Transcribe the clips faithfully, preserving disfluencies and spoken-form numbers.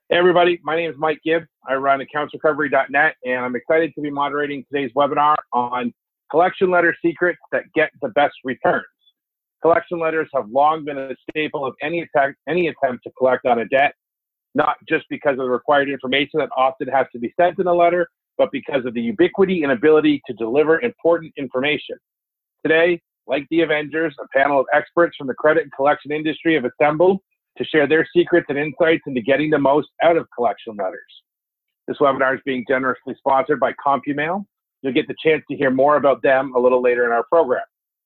Hey everybody, my name is Mike Gibb. I run accounts recovery dot net, and I'm excited to be moderating today's webinar on collection letter secrets that get the best returns. Collection letters have long been a staple of any attempt, any attempt to collect on a debt, not just because of the required information that often has to be sent in a letter, but because of the ubiquity and ability to deliver important information. Today, like the Avengers, a panel of experts from the credit and collection industry have assembled to share their secrets and insights into getting the most out of collection letters. This webinar is being generously sponsored by CompuMail. You'll get the chance to hear more about them a little later in our program.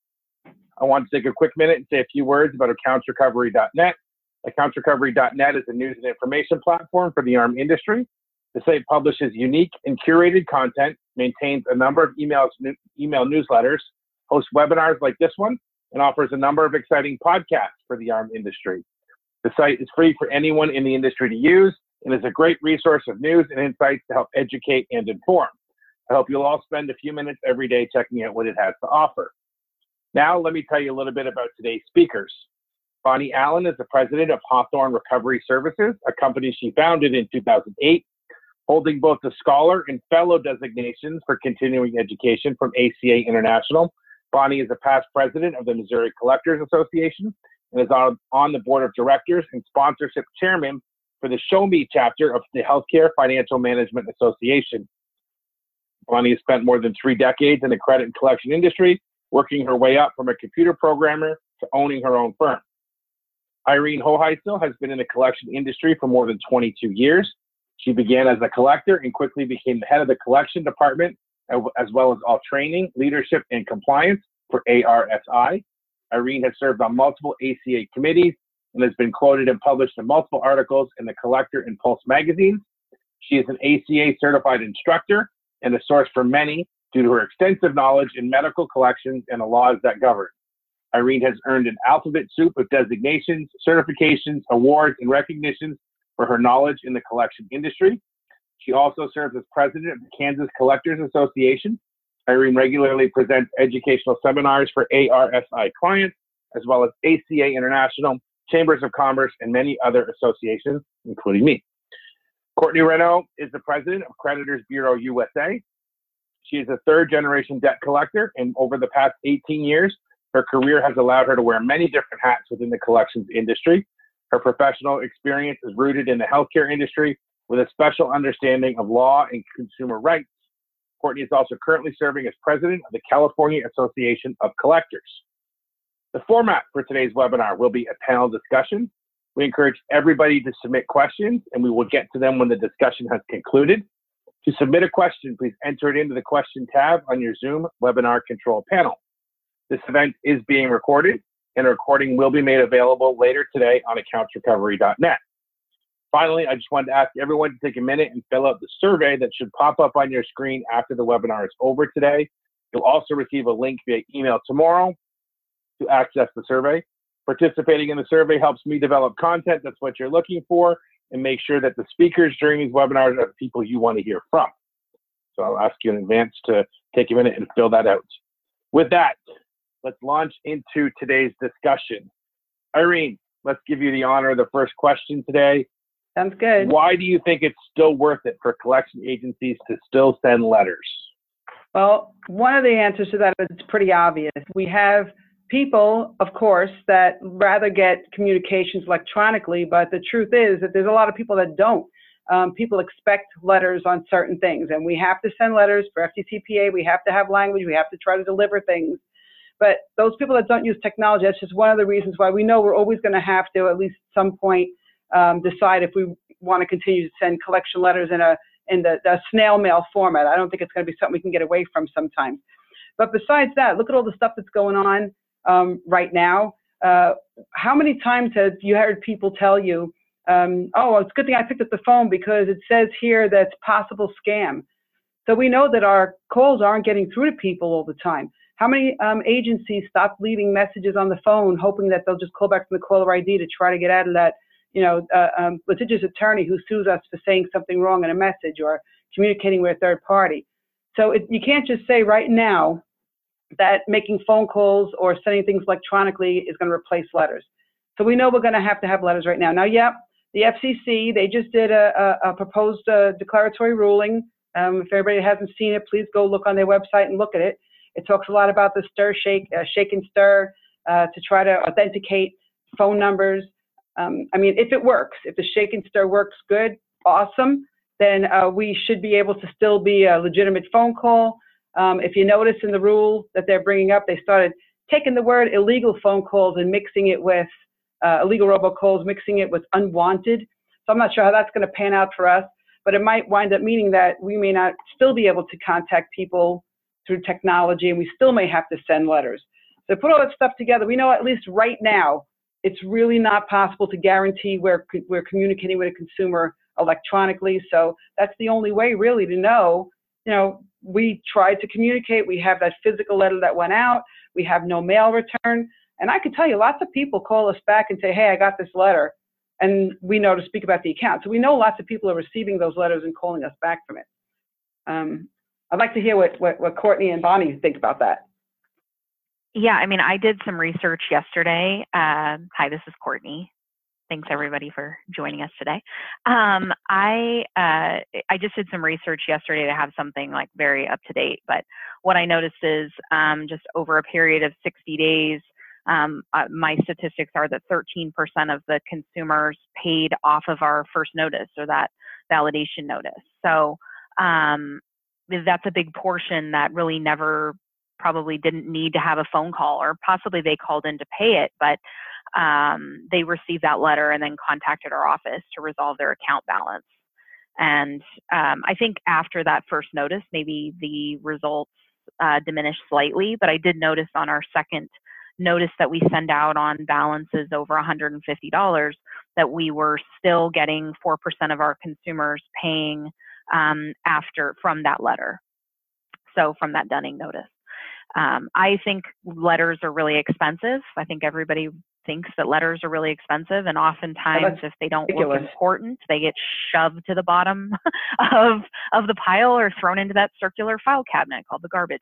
I want to take a quick minute and say a few words about accounts recovery dot net. accounts recovery dot net is a news and information platform for the A R M industry. The site publishes unique and curated content, maintains a number of emails, email newsletters, hosts webinars like this one, and offers a number of exciting podcasts for the A R M industry. The site is free for anyone in the industry to use and is a great resource of news and insights to help educate and inform. I hope you'll all spend a few minutes every day checking out what it has to offer. Now, let me tell you a little bit about today's speakers. Bonnie Allen is the president of Hawthorne Recovery Services, a company she founded in two thousand eight, holding both the Scholar and Fellow designations for continuing education from A C A International. Bonnie is a past president of the Missouri Collectors Association and is on, on the board of directors and sponsorship chairman for the Show Me chapter of the Healthcare Financial Management Association. Bonnie has spent more than three decades in the credit and collection industry, working her way up from a computer programmer to owning her own firm. Irene Hoheisel has been in the collection industry for more than twenty-two years. She began as a collector and quickly became the head of the collection department, as well as all training, leadership, and compliance for A R S I. Irene has served on multiple A C A committees and has been quoted and published in multiple articles in the Collector and Pulse magazines. She is an A C A certified instructor and a source for many due to her extensive knowledge in medical collections and the laws that govern. Irene has earned an alphabet soup of designations, certifications, awards, and recognitions for her knowledge in the collection industry. She also serves as president of the Kansas Collectors Association. Irene regularly presents educational seminars for A R S I clients, as well as A C A International, Chambers of Commerce, and many other associations, including me. Courtney Renaud is the president of Creditors Bureau U S A. She is a third-generation debt collector, and over the past eighteen years, her career has allowed her to wear many different hats within the collections industry. Her professional experience is rooted in the healthcare industry with a special understanding of law and consumer rights. Courtney is also currently serving as president of the California Association of Collectors. The format for today's webinar will be a panel discussion. We encourage everybody to submit questions, and we will get to them when the discussion has concluded. To submit a question, please enter it into the question tab on your Zoom webinar control panel. This event is being recorded, and a recording will be made available later today on accounts recovery dot net. Finally, I just wanted to ask everyone to take a minute and fill out the survey that should pop up on your screen after the webinar is over today. You'll also receive a link via email tomorrow to access the survey. Participating in the survey helps me develop content that's what you're looking for and make sure that the speakers during these webinars are the people you want to hear from. So I'll ask you in advance to take a minute and fill that out. With that, let's launch into today's discussion. Irene, let's give you the honor of the first question today. Sounds good. Why do you think it's still worth it for collection agencies to still send letters? Well, one of the answers to that is pretty obvious. We have people, of course, that rather get communications electronically, but the truth is that there's a lot of people that don't. Um, people expect letters on certain things, and we have to send letters for F D C P A. We have to have language. We have to try to deliver things. But those people that don't use technology, that's just one of the reasons why we know we're always going to have to, at least at some point, um, decide if we want to continue to send collection letters in a in the, the snail mail format. I don't think it's going to be something we can get away from sometimes. But besides that, look at all the stuff that's going on um, right now. Uh, how many times have you heard people tell you, um, oh, it's a good thing I picked up the phone because it says here that's possible scam. So we know that our calls aren't getting through to people all the time. How many um, agencies stop leaving messages on the phone hoping that they'll just call back from the caller I D to try to get out of that, you know, uh, um, litigious attorney who sues us for saying something wrong in a message or communicating with a third party. So it, you can't just say right now that making phone calls or sending things electronically is going to replace letters. So we know we're going to have to have letters right now. Now, yeah, the F C C, they just did a, a, a proposed uh, declaratory ruling. Um, if everybody hasn't seen it, please go look on their website and look at it. It talks a lot about the stir, shake, uh, shake and stir uh, to try to authenticate phone numbers. Um, I mean, if it works, if the shake and stir works good, awesome, then uh, we should be able to still be a legitimate phone call. Um, if you notice in the rule that they're bringing up, they started taking the word illegal phone calls and mixing it with uh, illegal robocalls, mixing it with unwanted. So I'm not sure how that's going to pan out for us, but it might wind up meaning that we may not still be able to contact people through technology, and we still may have to send letters. So put all that stuff together, we know at least right now, it's really not possible to guarantee we're, we're communicating with a consumer electronically. So that's the only way really to know, you know, we tried to communicate, we have that physical letter that went out, we have no mail return. And I can tell you lots of people call us back and say, hey, I got this letter. And we know to speak about the account. So we know lots of people are receiving those letters and calling us back from it. Um, I'd like to hear what, what, what Courtney and Bonnie think about that. Yeah, I mean, I did some research yesterday. Uh, hi, this is Courtney. Thanks everybody for joining us today. Um, I uh, I just did some research yesterday to have something like very up to date. But what I noticed is um, just over a period of sixty days, um, uh, my statistics are that thirteen percent of the consumers paid off of our first notice or that validation notice. So um, that's a big portion that really never probably didn't need to have a phone call, or possibly they called in to pay it, but um, they received that letter and then contacted our office to resolve their account balance. And um, I think after that first notice, maybe the results uh, diminished slightly, but I did notice on our second notice that we send out on balances over one hundred fifty dollars that we were still getting four percent of our consumers paying um, after from that letter. So from that dunning notice. Um, I think letters are really expensive. I think everybody thinks that letters are really expensive, and oftentimes oh, if they don't ridiculous. look important, they get shoved to the bottom of of the pile or thrown into that circular file cabinet called the garbage.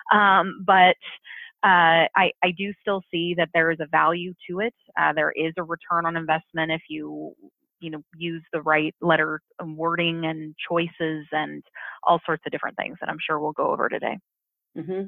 Um, but uh, I, I do still see that there is a value to it. Uh, there is a return on investment if you you know use the right letter wording and choices and all sorts of different things that I'm sure we'll go over today. Mm-hmm.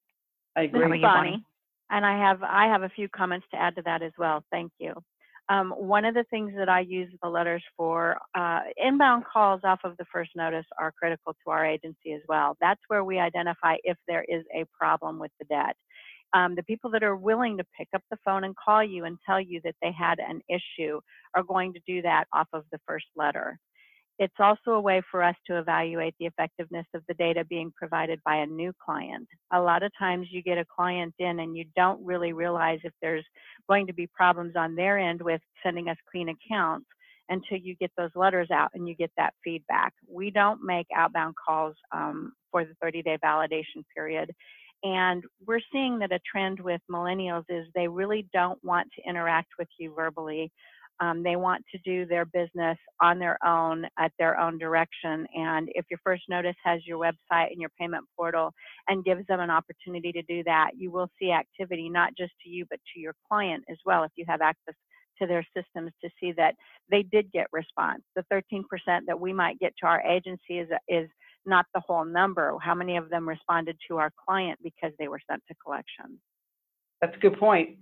I agree. This is Bonnie, and I have I have a few comments to add to that as well. Thank you. Um, one of the things that I use the letters for, uh, inbound calls off of the first notice are critical to our agency as well. That's where we identify if there is a problem with the debt. Um, the people that are willing to pick up the phone and call you and tell you that they had an issue are going to do that off of the first letter. It's also a way for us to evaluate the effectiveness of the data being provided by a new client. A lot of times you get a client in and you don't really realize if there's going to be problems on their end with sending us clean accounts until you get those letters out and you get that feedback. We don't make outbound calls um, for the thirty day validation period. And we're seeing that a trend with millennials is they really don't want to interact with you verbally. Um, they want to do their business on their own, at their own direction. And if your first notice has your website and your payment portal and gives them an opportunity to do that, you will see activity, not just to you, but to your client as well, if you have access to their systems to see that they did get response. The thirteen percent that we might get to our agency is, is not the whole number. How many of them responded to our client because they were sent to collections? That's a good point.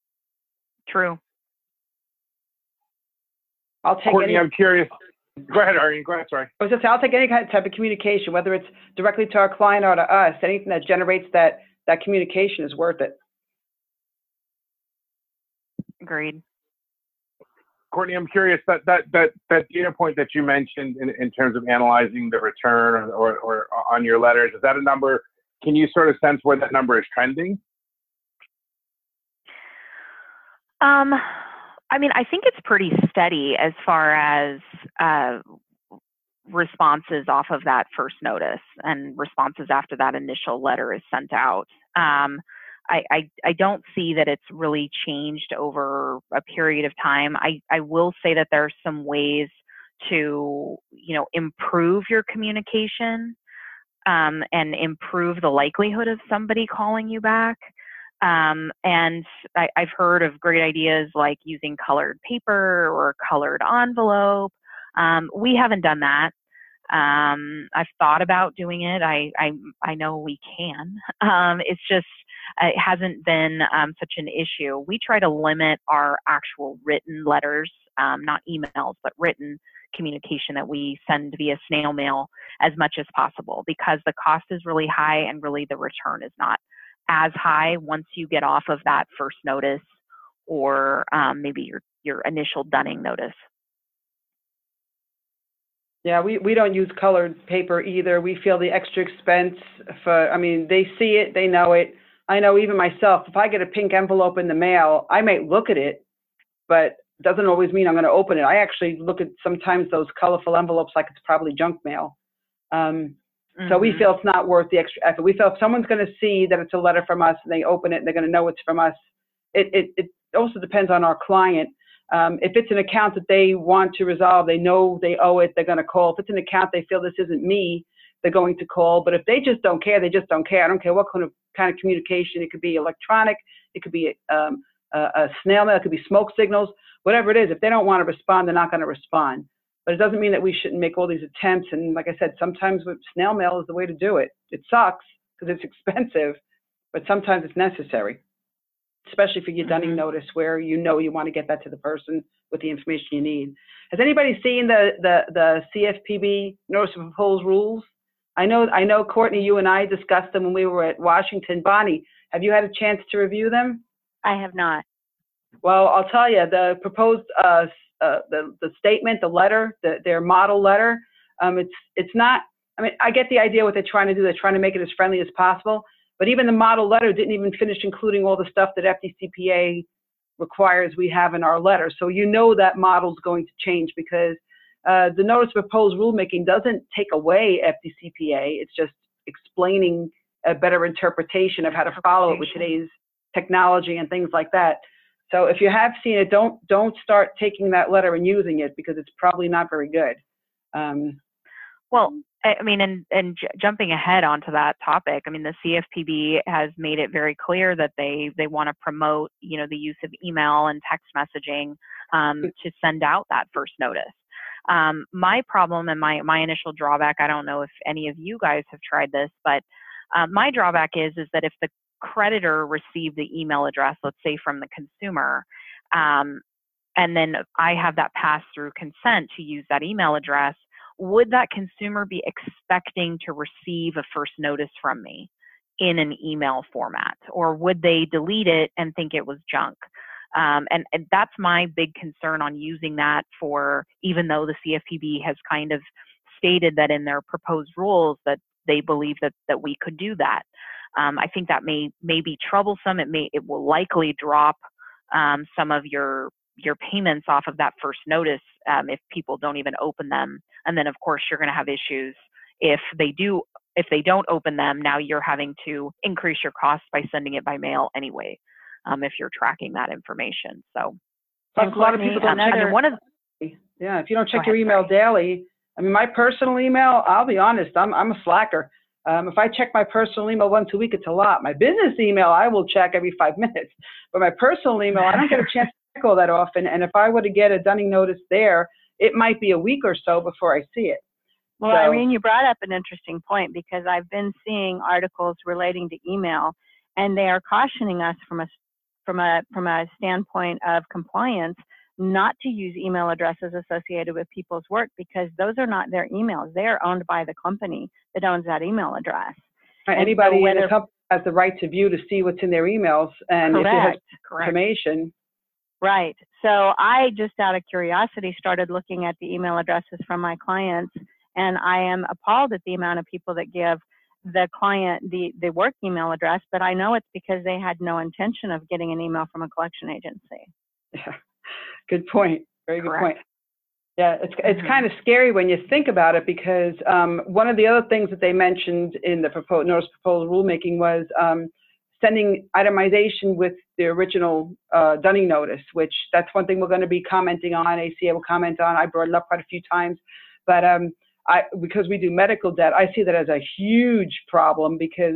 True. I'll take Courtney, any, I'm curious. Go ahead, Arlene. Go ahead, sorry. I was just saying, I'll take any kind of type of communication, whether it's directly to our client or to us. Anything that generates that, that communication is worth it. Agreed. Courtney, I'm curious, that that that that data point that you mentioned in, in terms of analyzing the return or, or, or on your letters, is that a number, can you sort of sense where that number is trending? Um. I mean, I think it's pretty steady as far as uh, responses off of that first notice and responses after that initial letter is sent out. Um, I, I, I don't see that it's really changed over a period of time. I, I will say that there are some ways to, you know, improve your communication um, and improve the likelihood of somebody calling you back. Um, and I, I've heard of great ideas like using colored paper or colored envelope. Um, we haven't done that. Um, I've thought about doing it. I, I, I know we can. Um, it's just, uh, it hasn't been um, such an issue. We try to limit our actual written letters, um, not emails, but written communication that we send via snail mail as much as possible, because the cost is really high and really the return is not as high once you get off of that first notice or um, maybe your, your initial dunning notice. Yeah, we, we don't use colored paper either. We feel the extra expense for, I mean, they see it, they know it. I know even myself, if I get a pink envelope in the mail, I might look at it, but it doesn't always mean I'm going to open it. I actually look at sometimes those colorful envelopes like it's probably junk mail. Um, mm-hmm. So we feel it's not worth the extra effort. We feel if someone's going to see that it's a letter from us and they open it and they're going to know it's from us, it, it, it also depends on our client. Um, if it's an account that they want to resolve, they know they owe it, they're going to call. If it's an account they feel this isn't me, they're going to call. But if they just don't care, they just don't care. I don't care what kind of kind of communication. It could be electronic, it could be um, a, a snail mail, it could be smoke signals, whatever it is. If they don't want to respond, they're not going to respond. But it doesn't mean that we shouldn't make all these attempts. And like I said, sometimes with snail mail is the way to do it. It sucks because it's expensive, but sometimes it's necessary, especially for your dunning mm-hmm. notice where you know you want to get that to the person with the information you need. Has anybody seen the, the, the C F P B Notice of Proposed Rules? I know, I know, Courtney, you and I discussed them when we were at Washington. Bonnie, have you had a chance to review them? I have not. Well, I'll tell you, the proposed, uh, uh, the, the statement, the letter, the, their model letter, um, it's, it's not, I mean, I get the idea what they're trying to do. They're trying to make it as friendly as possible. But even the model letter didn't even finish including all the stuff that F D C P A requires we have in our letter. So you know that model's going to change because uh, the notice of proposed rulemaking doesn't take away F D C P A. It's just explaining a better interpretation of how to follow it with today's technology and things like that. So if you have seen it, don't don't start taking that letter and using it because it's probably not very good. Um, well, I mean, and, and j jumping ahead onto that topic, I mean, the C F P B has made it very clear that they, they want to promote, you know, the use of email and text messaging um, to send out that first notice. Um, my problem and my, my initial drawback, I don't know if any of you guys have tried this, but uh, my drawback is, is that if the creditor received the email address, let's say from the consumer, um, and then I have that pass through consent to use that email address, would that consumer be expecting to receive a first notice from me in an email format? Or would they delete it and think it was junk? Um, and, and that's my big concern on using that for, even though the C F P B has kind of stated that in their proposed rules that they believe that, that we could do that. Um, I think that may, may be troublesome. It may, it will likely drop um, some of your your payments off of that first notice um, if people don't even open them. And then of course you're going to have issues if they do, if they don't open them. Now you're having to increase your costs by sending it by mail anyway, um, if you're tracking that information. So a lot of people don't um, check and one of the, yeah, if you don't check ahead, your email sorry. daily, I mean, my personal email, I'll be honest, I'm, I'm a slacker. Um, if I check my personal email once a week, it's a lot. My business email, I will check every five minutes. But my personal email, I don't get a chance to check all that often. And if I were to get a dunning notice there, it might be a week or so before I see it. Well, so, Irene, you brought up an interesting point because I've been seeing articles relating to email, and they are cautioning us from a from a from a standpoint of compliance not to use email addresses associated with people's work because those are not their emails. They are owned by the company that owns that email address. Anybody so in the company has the right to view to see what's in their emails and correct, if it has correct. information. Right. So I just out of curiosity started looking at the email addresses from my clients, and I am appalled at the amount of people that give the client the, the work email address, but I know it's because they had no intention of getting an email from a collection agency. Yeah. Good point. Very good Correct. point. Yeah, it's it's mm-hmm. kind of scary when you think about it because um, one of the other things that they mentioned in the proposed notice proposal rulemaking was um, sending itemization with the original uh, dunning notice, which that's one thing we're going to be commenting on. A C A will comment on. I brought it up quite a few times, but um, I because we do medical debt, I see that as a huge problem because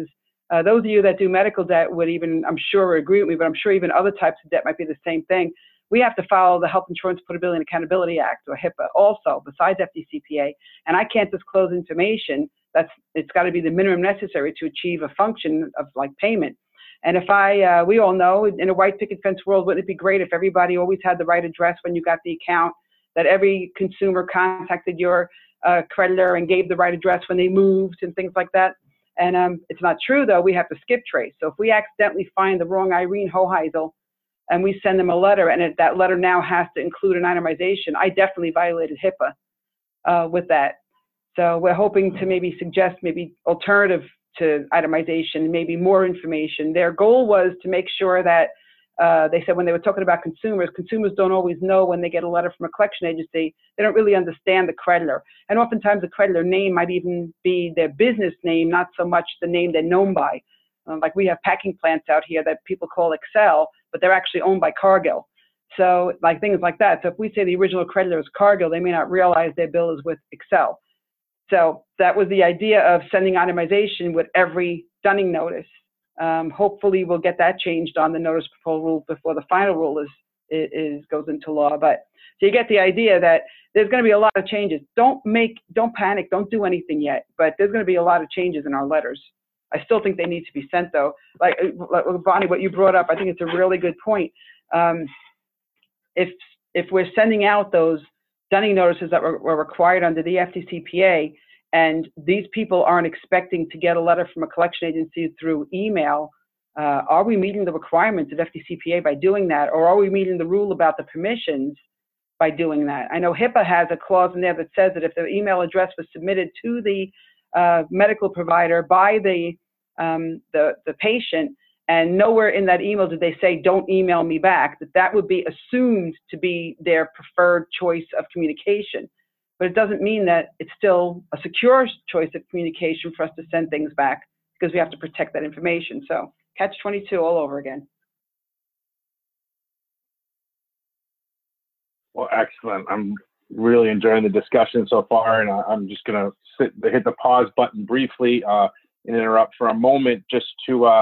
Uh, those of you that do medical debt would even, I'm sure, agree with me, but I'm sure even other types of debt might be the same thing. We have to follow the Health Insurance Portability and Accountability Act, or HIPAA, also, besides F D C P A. And I can't disclose information that's, it's got to be the minimum necessary to achieve a function of like payment. And if I, uh, we all know, in a white picket fence world, wouldn't it be great if everybody always had the right address when you got the account, that every consumer contacted your uh, creditor and gave the right address when they moved and things like that? And um, it's not true, though. We have to skip trace. So if we accidentally find the wrong Irene Hoheisel and we send them a letter, and it, that letter now has to include an itemization, I definitely violated HIPAA uh, with that. So we're hoping to maybe suggest maybe alternative to itemization, maybe more information. Their goal was to make sure that uh, they said when they were talking about consumers, consumers don't always know when they get a letter from a collection agency, they don't really understand the creditor. And oftentimes the creditor name might even be their business name, not so much the name they're known by. Um, like we have packing plants out here that people call Excel, but they're actually owned by Cargill. So like things like that. So if we say the original creditor is Cargill, they may not realize their bill is with Excel. So that was the idea of sending itemization with every dunning notice. Um, hopefully we'll get that changed on the notice proposal rule before the final rule is, is goes into law. But so you get the idea that there's going to be a lot of changes. Don't make, don't panic, don't do anything yet. But there's going to be a lot of changes in our letters. I still think they need to be sent though. Like, like Bonnie, what you brought up, I think it's a really good point. Um, if if we're sending out those dunning notices that were, were required under the F D C P A, and these people aren't expecting to get a letter from a collection agency through email, uh, are we meeting the requirements of F D C P A by doing that? Or are we meeting the rule about the permissions by doing that? I know HIPAA has a clause in there that says that if the email address was submitted to the uh, medical provider by the, um, the, the patient, and nowhere in that email did they say, don't email me back, that that would be assumed to be their preferred choice of communication. But it doesn't mean that it's still a secure choice of communication for us to send things back, because we have to protect that information. So catch twenty-two all over again. Well, excellent. I'm really enjoying the discussion so far, and I'm just going to hit the pause button briefly uh, and interrupt for a moment just to uh,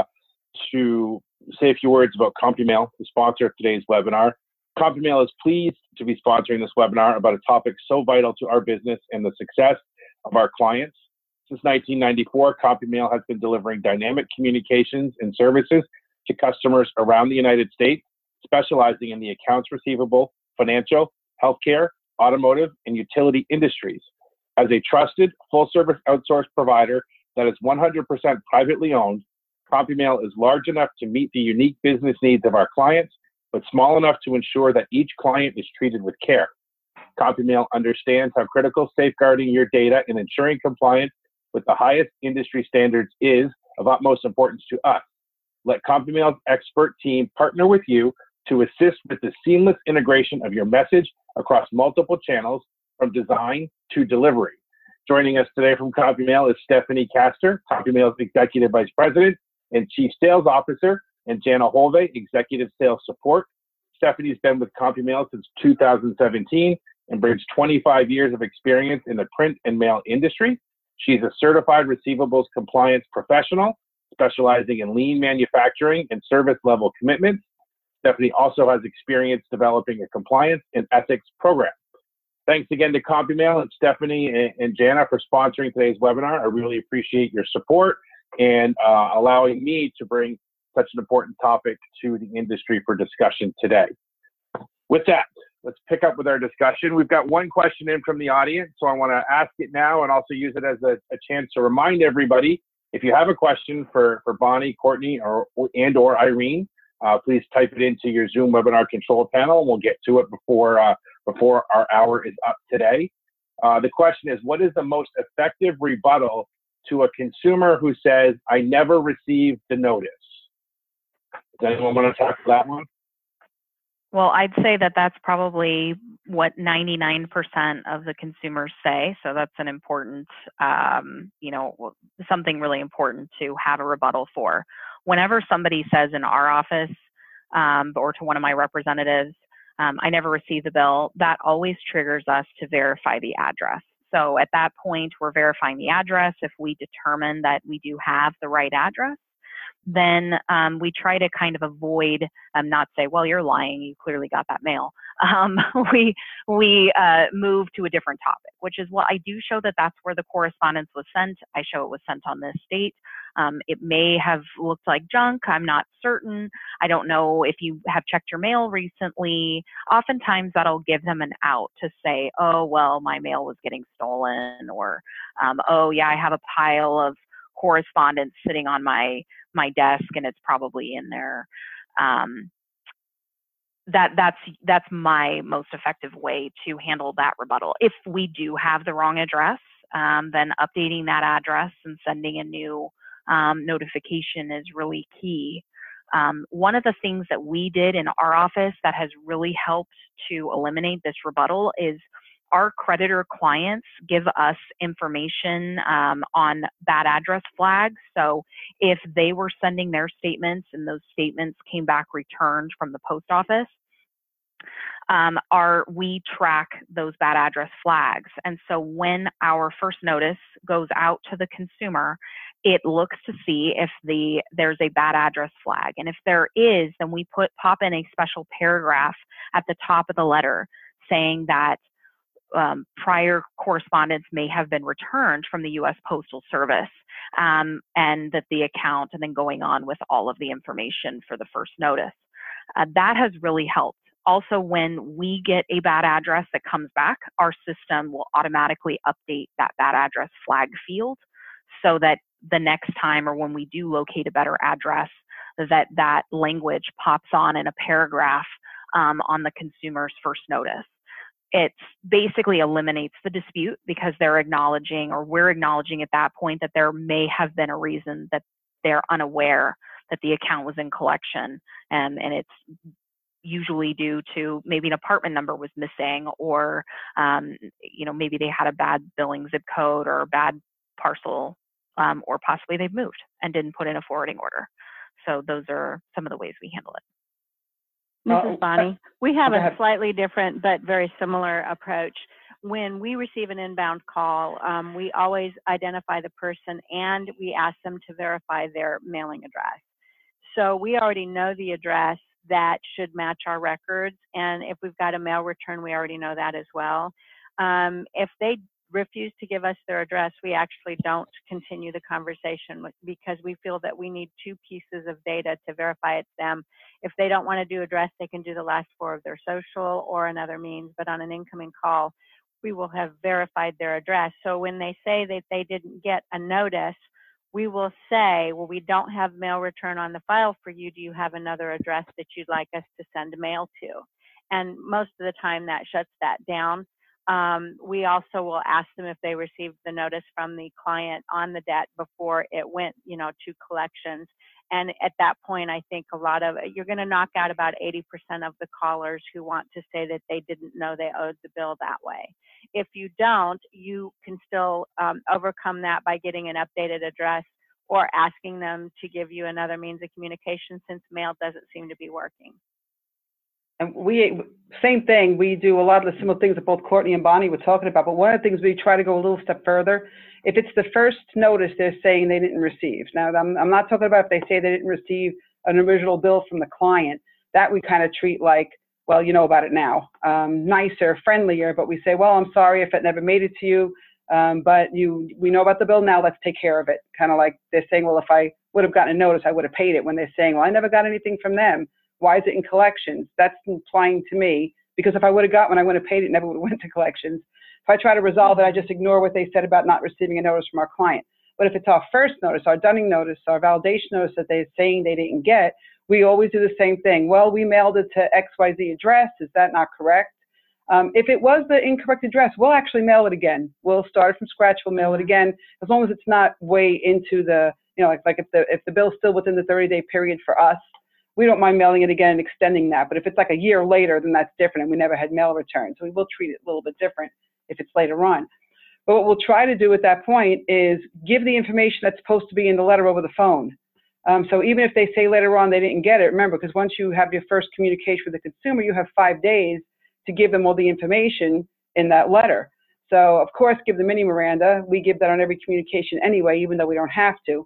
to say a few words about CompuMail, the sponsor of today's webinar. CompuMail is pleased to be sponsoring this webinar about a topic so vital to our business and the success of our clients. Since nineteen ninety-four, CompuMail has been delivering dynamic communications and services to customers around the United States, specializing in the accounts receivable, financial, healthcare, automotive, and utility industries. As a trusted, full-service outsourced provider that is one hundred percent privately owned, CompuMail is large enough to meet the unique business needs of our clients, but small enough to ensure that each client is treated with care. CompuMail understands how critical safeguarding your data and ensuring compliance with the highest industry standards is of utmost importance to us. Let CompuMail's expert team partner with you to assist with the seamless integration of your message across multiple channels from design to delivery. Joining us today from CompuMail is Stephanie Castor, CompuMail's Executive Vice President and Chief Sales Officer, and Jana Holve, Executive Sales Support. Stephanie's been with CompuMail since two thousand seventeen and brings twenty-five years of experience in the print and mail industry. She's a certified receivables compliance professional, specializing in lean manufacturing and service level commitments. Stephanie also has experience developing a compliance and ethics program. Thanks again to CompuMail and Stephanie and, and Jana for sponsoring today's webinar. I really appreciate your support and uh, allowing me to bring such an important topic to the industry for discussion today. With that, let's pick up with our discussion. We've got one question in from the audience, so I want to ask it now and also use it as a, a chance to remind everybody, if you have a question for, for Bonnie, Courtney, or, and or Irene, uh, please type it into your Zoom webinar control panel, and we'll get to it before, uh, before our hour is up today. Uh, the question is, what is the most effective rebuttal to a consumer who says, I never received the notice? Does anyone want to talk to that one? Well, I'd say that that's probably what ninety-nine percent of the consumers say. So that's an important, um, you know, something really important to have a rebuttal for. Whenever somebody says in our office um, or to one of my representatives, um, I never received the bill, that always triggers us to verify the address. So at that point, we're verifying the address. If we determine that we do have the right address, then um, we try to kind of avoid, um, not say, well, you're lying, you clearly got that mail. Um, we we uh, move to a different topic, which is, well, I do show that that's where the correspondence was sent. I show it was sent on this date. Um, it may have looked like junk. I'm not certain. I don't know if you have checked your mail recently. Oftentimes that'll give them an out to say, oh, well, my mail was getting stolen, or, um, oh, yeah, I have a pile of correspondence sitting on my my desk and it's probably in there. Um, that that's that's my most effective way to handle that rebuttal. If we do have the wrong address, um, then updating that address and sending a new um, notification is really key. Um, one of the things that we did in our office that has really helped to eliminate this rebuttal is our creditor clients give us information um, on bad address flags. So if they were sending their statements and those statements came back returned from the post office, um, our, we track those bad address flags. And so when our first notice goes out to the consumer, it looks to see if the there's a bad address flag. And if there is, then we put pop in a special paragraph at the top of the letter saying that Um, prior correspondence may have been returned from the U S Postal Service, um, and that the account, and then going on with all of the information for the first notice. Uh, that has really helped. Also, when we get a bad address that comes back, our system will automatically update that bad address flag field so that the next time, or when we do locate a better address, that that language pops on in a paragraph um, on the consumer's first notice. It basically eliminates the dispute because they're acknowledging, or we're acknowledging at that point, that there may have been a reason that they're unaware that the account was in collection, and, and it's usually due to maybe an apartment number was missing, or um, you know, maybe they had a bad billing zip code or a bad parcel, um, or possibly they've moved and didn't put in a forwarding order. So those are some of the ways we handle it. Missus Bonnie, we have Go a ahead. slightly different but very similar approach. When we receive an inbound call, um, we always identify the person and we ask them to verify their mailing address. So we already know the address that should match our records, and if we've got a mail return, we already know that as well. Um, if they refuse to give us their address, we actually don't continue the conversation with, because we feel that we need two pieces of data to verify it's them. If they don't want to do address, they can do the last four of their social or another means, but on an incoming call, we will have verified their address. So when they say that they didn't get a notice, we will say, well, we don't have mail return on the file for you. Do you have another address that you'd like us to send mail to? And most of the time that shuts that down. Um, we also will ask them if they received the notice from the client on the debt before it went, you know, to collections. And at that point, I think a lot of, you're going to knock out about eighty percent of the callers who want to say that they didn't know they owed the bill that way. If you don't, you can still um, overcome that by getting an updated address or asking them to give you another means of communication, since mail doesn't seem to be working. And we, same thing, we do a lot of the similar things that both Courtney and Bonnie were talking about, but one of the things we try to go a little step further, if it's the first notice they're saying they didn't receive. Now, I'm, I'm not talking about if they say they didn't receive an original bill from the client, that we kind of treat like, well, you know about it now. Um, nicer, friendlier, but we say, well, I'm sorry if it never made it to you, um, but you, we know about the bill now, let's take care of it. Kind of like they're saying, well, if I would have gotten a notice, I would have paid it, when they're saying, well, I never got anything from them. Why is it in collections? That's implying to me, because if I would have got one, I would have paid it, never would have went to collections. If I try to resolve it, I just ignore what they said about not receiving a notice from our client. But if it's our first notice, our dunning notice, our validation notice that they're saying they didn't get, we always do the same thing. Well, we mailed it to X Y Z address. Is that not correct? Um, if it was the incorrect address, we'll actually mail it again. We'll start from scratch. We'll mail it again, as long as it's not way into the, you know, like, like if the if the bill's still within the thirty day period for us, we don't mind mailing it again and extending that. But if it's like a year later, then that's different, and we never had mail return. So we will treat it a little bit different if it's later on. But what we'll try to do at that point is give the information that's supposed to be in the letter over the phone. Um, so even if they say later on they didn't get it, remember, because once you have your first communication with the consumer, you have five days to give them all the information in that letter. So of course, give the mini Miranda. We give that on every communication anyway, even though we don't have to.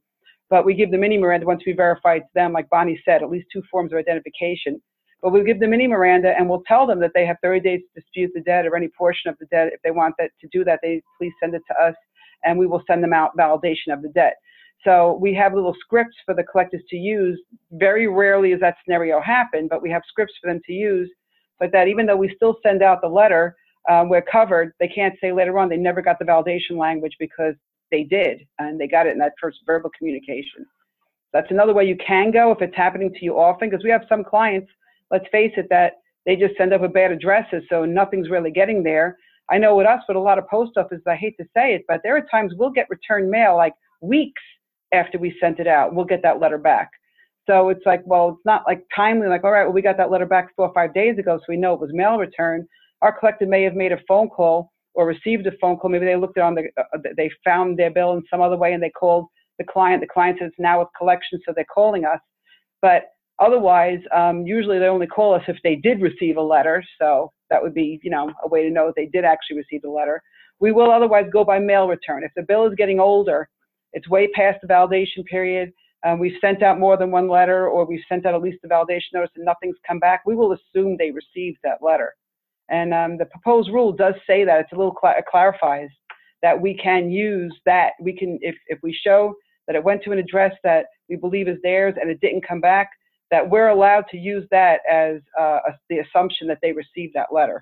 but we give the mini Miranda once we verify it's them, like Bonnie said, at least two forms of identification. But we'll give the mini Miranda and we'll tell them that they have thirty days to dispute the debt or any portion of the debt. If they want that to do that, they please send it to us and we will send them out validation of the debt. So we have little scripts for the collectors to use. Very rarely does that scenario happen, but we have scripts for them to use, but that even though we still send out the letter, um, we're covered. They can't say later on they never got the validation language because they did, and they got it in that first verbal communication. That's another way you can go if it's happening to you often, because we have some clients, let's face it, that they just send up with bad addresses, so nothing's really getting there. I know with us, with a lot of post offices, I hate to say it, but there are times we'll get return mail like weeks after we sent it out. We'll get that letter back. So it's like, well, it's not like timely, like, all right, well, we got that letter back four or five days ago, so we know it was mail return. Our collector may have made a phone call or received a phone call. Maybe they looked it on the, uh, they found their bill in some other way and they called the client. The client says it's now with collection, so they're calling us. But otherwise, um, usually they only call us if they did receive a letter. So that would be, you know, a way to know if they did actually receive the letter. We will otherwise go by mail return. If the bill is getting older, it's way past the validation period, um, we've sent out more than one letter, or we've sent out at least the validation notice and nothing's come back, we will assume they received that letter. And um, the proposed rule does say that. It's a little cl- it clarifies that we can use that. We can, if, if we show that it went to an address that we believe is theirs and it didn't come back, that we're allowed to use that as uh, a, the assumption that they received that letter.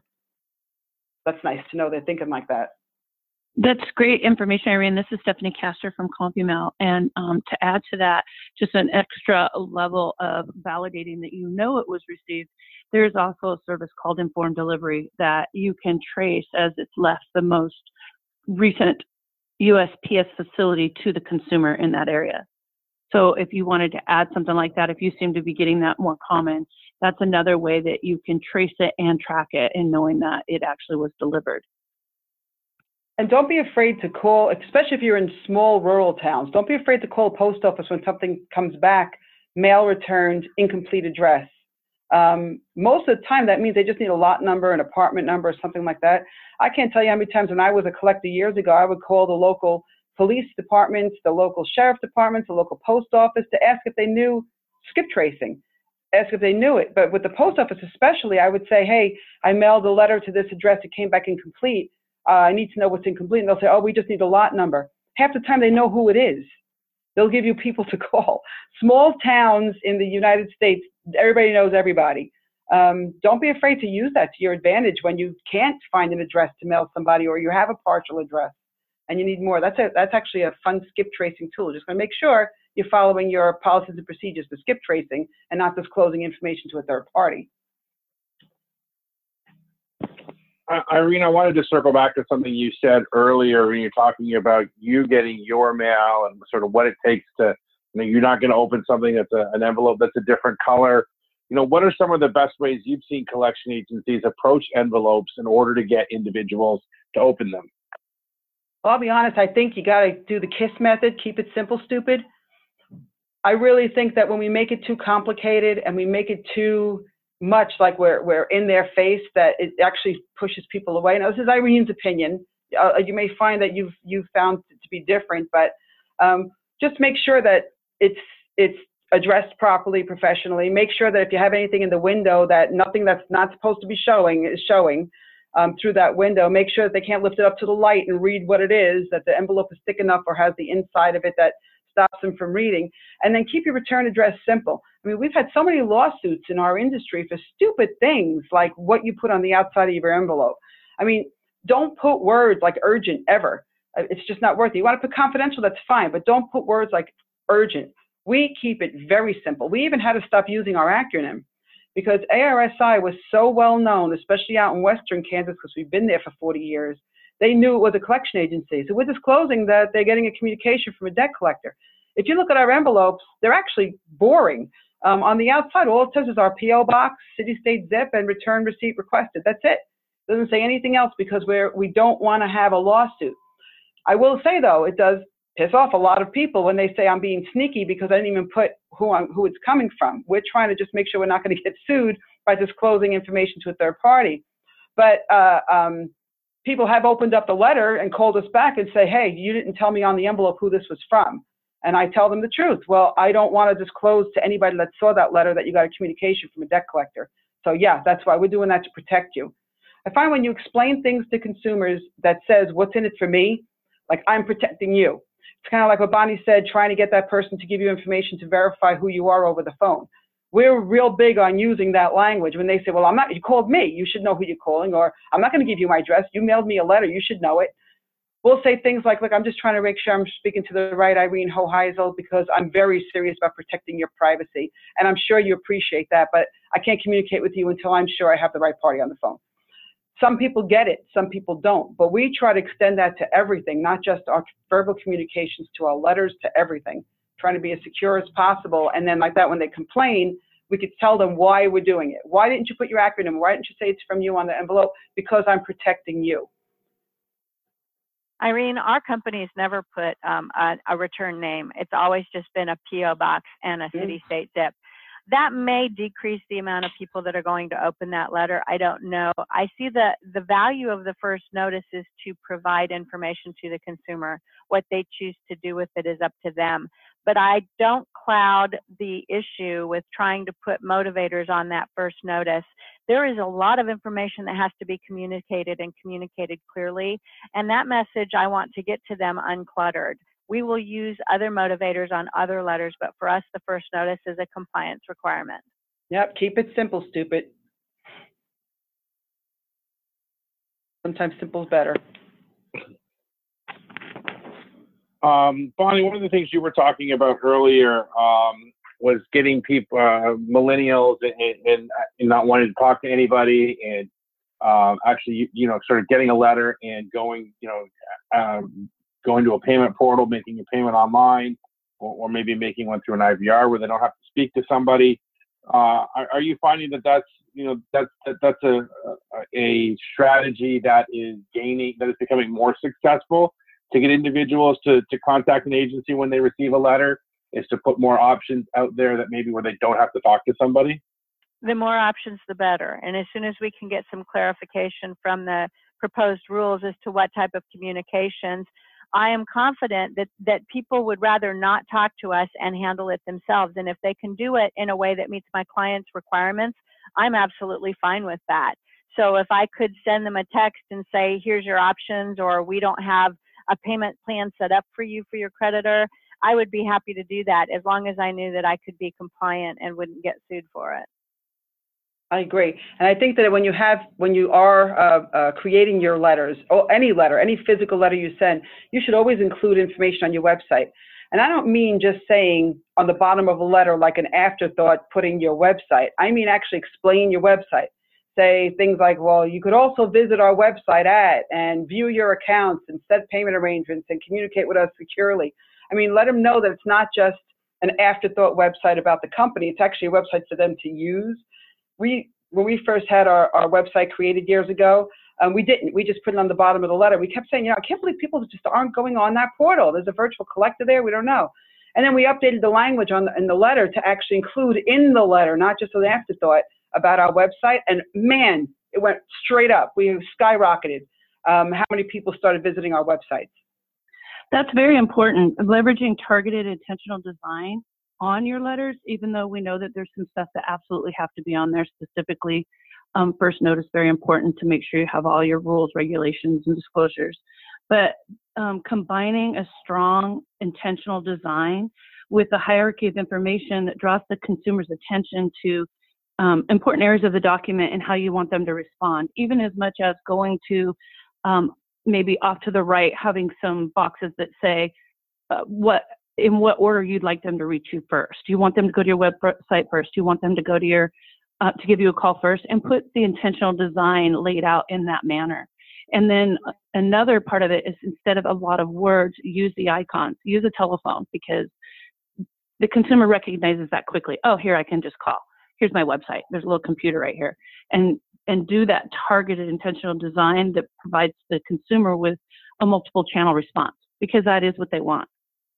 That's nice to know they're thinking like that. That's great information, Irene. This is Stephanie Castor from CompuMail. And um, to add to that, just an extra level of validating that you know it was received, there's also a service called Informed Delivery that you can trace as it's left the most recent U S P S facility to the consumer in that area. So if you wanted to add something like that, if you seem to be getting that more common, that's another way that you can trace it and track it and knowing that it actually was delivered. And don't be afraid to call, especially if you're in small rural towns, don't be afraid to call a post office when something comes back, mail returned, incomplete address. Um, most of the time that means they just need a lot number, an apartment number, or something like that. I can't tell you how many times when I was a collector years ago, I would call the local police departments, the local sheriff departments, the local post office to ask if they knew skip tracing, ask if they knew it. But with the post office especially, I would say, hey, I mailed a letter to this address, it came back incomplete. Uh, I need to know what's incomplete. And they'll say, oh, we just need a lot number. Half the time they know who it is. They'll give you people to call. Small towns in the United States, everybody knows everybody. Um, don't be afraid to use that to your advantage when you can't find an address to mail somebody or you have a partial address and you need more. That's, a, that's actually a fun skip tracing tool. Just going to make sure you're following your policies and procedures for skip tracing and not disclosing information to a third party. Uh, Irene, I wanted to circle back to something you said earlier when you're talking about you getting your mail and sort of what it takes to, you know, you're not going to open something that's a, an envelope that's a different color. You know, what are some of the best ways you've seen collection agencies approach envelopes in order to get individuals to open them? Well, I'll be honest, I think you got to do the KISS method, keep it simple, stupid. I really think that when we make it too complicated and we make it too much like we're, we're in their face, that it actually pushes people away. Now, this is Irene's opinion. Uh, you may find that you've, you've found it to be different, but um, just make sure that it's, it's addressed properly, professionally. Make sure that if you have anything in the window, that nothing that's not supposed to be showing is showing um, through that window. Make sure that they can't lift it up to the light and read what it is, that the envelope is thick enough or has the inside of it that stops them from reading. And then keep your return address simple. I mean, we've had so many lawsuits in our industry for stupid things like what you put on the outside of your envelope. I mean, don't put words like urgent ever. It's just not worth it. You want to put confidential, that's fine, but don't put words like urgent. We keep it very simple. We even had to stop using our acronym because A R S I was so well known, especially out in Western Kansas, because we've been there for forty years. They knew it was a collection agency. So we're disclosing that they're getting a communication from a debt collector. If you look at our envelopes, they're actually boring. Um, on the outside, all it says is our P O box, city, state, zip, and return receipt requested. That's it. It doesn't say anything else because we're, we don't want to have a lawsuit. I will say, though, it does piss off a lot of people when they say I'm being sneaky because I didn't even put who, I'm, who it's coming from. We're trying to just make sure we're not going to get sued by disclosing information to a third party. But uh, um, people have opened up the letter and called us back and say, hey, you didn't tell me on the envelope who this was from. And I tell them the truth. Well, I don't want to disclose to anybody that saw that letter that you got a communication from a debt collector. So yeah, that's why we're doing that, to protect you. I find when you explain things to consumers that says, what's in it for me, like I'm protecting you. It's kind of like what Bonnie said, trying to get that person to give you information to verify who you are over the phone. We're real big on using that language when they say, well, I'm not, you called me, you should know who you're calling, or I'm not going to give you my address, you mailed me a letter, you should know it. We'll say things like, look, I'm just trying to make sure I'm speaking to the right Irene Hoheisel, because I'm very serious about protecting your privacy. And I'm sure you appreciate that, but I can't communicate with you until I'm sure I have the right party on the phone. Some people get it, some people don't, but we try to extend that to everything, not just our verbal communications, to our letters, to everything, trying to be as secure as possible. And then like that, when they complain, we could tell them why we're doing it. Why didn't you put your acronym? Why didn't you say it's from you on the envelope? Because I'm protecting you. Irene, our company's never put um, a, a return name. It's always just been a P O box and a city state zip. That may decrease the amount of people that are going to open that letter. I don't know. I see the, the value of the first notice is to provide information to the consumer. What they choose to do with it is up to them. But I don't cloud the issue with trying to put motivators on that first notice. There is a lot of information that has to be communicated and communicated clearly. And that message, I want to get to them uncluttered. We will use other motivators on other letters, but for us, the first notice is a compliance requirement. Yep, keep it simple, stupid. Sometimes simple's better. Um, Bonnie, one of the things you were talking about earlier um, was getting people, uh, millennials, and, and, and not wanting to talk to anybody, and um, actually, you, you know, sort of getting a letter and going, you know, um, going to a payment portal, making a payment online, or, or maybe making one through an I V R where they don't have to speak to somebody. Uh, are, are you finding that that's, you know, that's that, that's a, a a strategy that is gaining, that is becoming more successful to get individuals to to contact an agency when they receive a letter, is to put more options out there that maybe where they don't have to talk to somebody? The more options, the better. And as soon as we can get some clarification from the proposed rules as to what type of communications, I am confident that, that people would rather not talk to us and handle it themselves. And if they can do it in a way that meets my client's requirements, I'm absolutely fine with that. So if I could send them a text and say, here's your options, or we don't have a payment plan set up for you for your creditor, I would be happy to do that as long as I knew that I could be compliant and wouldn't get sued for it. I agree. And I think that when you have, when you are uh, uh, creating your letters, or any letter, any physical letter you send, you should always include information on your website. And I don't mean just saying on the bottom of a letter, like an afterthought, putting your website. I mean actually explain your website. Say things like, well, you could also visit our website at, and view your accounts and set payment arrangements and communicate with us securely. I mean, let them know that it's not just an afterthought website about the company. It's actually a website for them to use. We, when we first had our, our website created years ago, um, we didn't. We just put it on the bottom of the letter. We kept saying, you know, I can't believe people just aren't going on that portal. There's a virtual collector there. We don't know. And then we updated the language on the, in the letter to actually include in the letter, not just an afterthought, about our website. And man, it went straight up. We skyrocketed um, how many people started visiting our websites. That's very important. Leveraging targeted intentional design on your letters, even though we know that there's some stuff that absolutely have to be on there specifically. Um, first notice, very important to make sure you have all your rules, regulations, and disclosures. But um, combining a strong intentional design with a hierarchy of information that draws the consumer's attention to um, important areas of the document and how you want them to respond, even as much as going to um, maybe off to the right, having some boxes that say uh, what in what order you'd like them to reach you first. Do you want them to go to your website first? Do you want them to go to your, uh, to give you a call first? And put the intentional design laid out in that manner. And then another part of it is, instead of a lot of words, use the icons, use a telephone, because the consumer recognizes that quickly. Oh, here I can just call. Here's my website. There's a little computer right here. And, and do that targeted intentional design that provides the consumer with a multiple channel response, because that is what they want.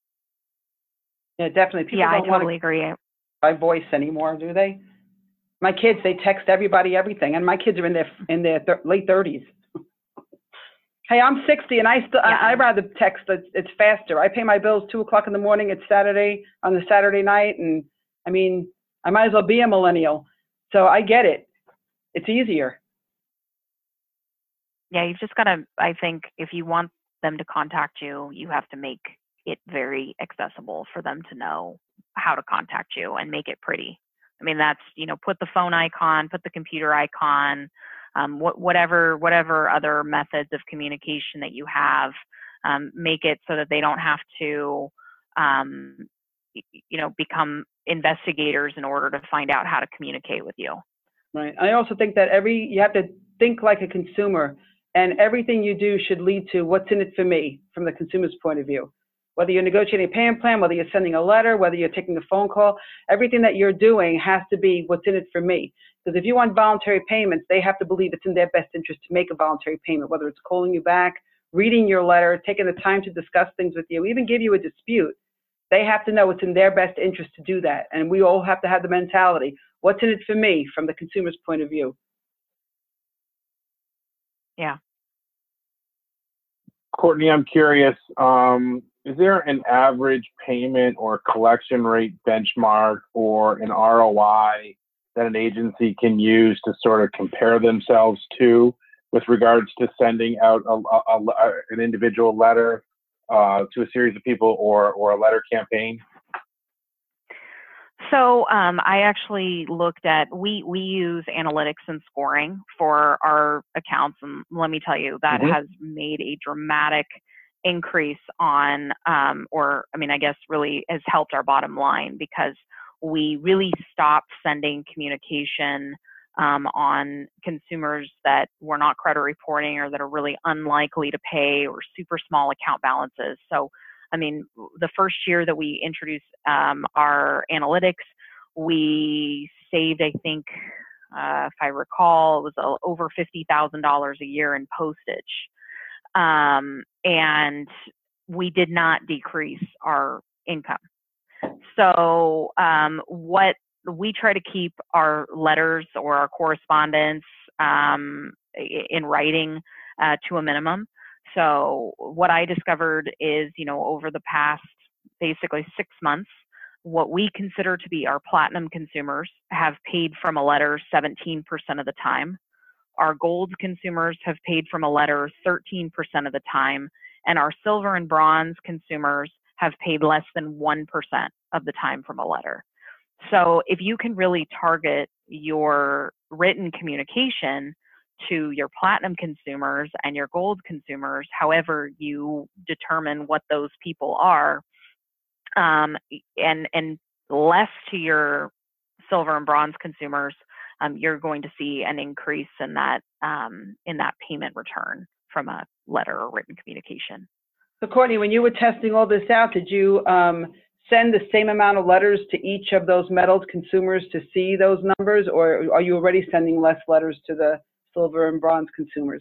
Yeah, definitely. People yeah, I don't totally want to agree. by voice anymore, do they? My kids, they text everybody everything, and my kids are in their in their th late thirties. Hey, I'm sixty, and I still Yeah. I, I'd rather text. It's, it's faster. I pay my bills two o'clock in the morning. It's Saturday on the Saturday night, and I mean, I might as well be a millennial. So I get it. It's easier. Yeah, you've just got to, I think, if you want them to contact you, you have to make it very accessible for them to know how to contact you and make it pretty. I mean, that's, you know, put the phone icon, put the computer icon, um, what, whatever, whatever other methods of communication that you have, um, make it so that they don't have to, um, you know, become investigators in order to find out how to communicate with you. Right. I also think that every you have to think like a consumer, and everything you do should lead to what's in it for me from the consumer's point of view. Whether you're negotiating a payment plan, whether you're sending a letter, whether you're taking a phone call, everything that you're doing has to be what's in it for me. Because if you want voluntary payments, they have to believe it's in their best interest to make a voluntary payment, whether it's calling you back, reading your letter, taking the time to discuss things with you, even give you a dispute. They have to know it's in their best interest to do that. And we all have to have the mentality, what's in it for me from the consumer's point of view. Yeah. Courtney, I'm curious, um, is there an average payment or collection rate benchmark or an R O I that an agency can use to sort of compare themselves to with regards to sending out a, a, a, an individual letter uh, to a series of people, or, or a letter campaign? So um, I actually looked at, we, we use analytics and scoring for our accounts. And let me tell you, that Mm-hmm. has made a dramatic increase on, um, or I mean, I guess really has helped our bottom line, because we really stopped sending communication um, on consumers that were not credit reporting or that are really unlikely to pay or super small account balances. So I mean, the first year that we introduced um, our analytics, we saved, I think, uh, if I recall, it was uh, over fifty thousand dollars a year in postage. Um, and we did not decrease our income. So um, what we try to keep our letters or our correspondence um, in writing uh, to a minimum. So what I discovered is, you know, over the past basically six months, what we consider to be our platinum consumers have paid from a letter seventeen percent of the time. Our gold consumers have paid from a letter thirteen percent of the time. And our silver and bronze consumers have paid less than one percent of the time from a letter. So if you can really target your written communication to your platinum consumers and your gold consumers, however you determine what those people are, um, and, and less to your silver and bronze consumers, um, you're going to see an increase in that, um, in that payment return from a letter or written communication. So Courtney, when you were testing all this out, did you um, send the same amount of letters to each of those metalled consumers to see those numbers, or are you already sending less letters to the silver and bronze consumers?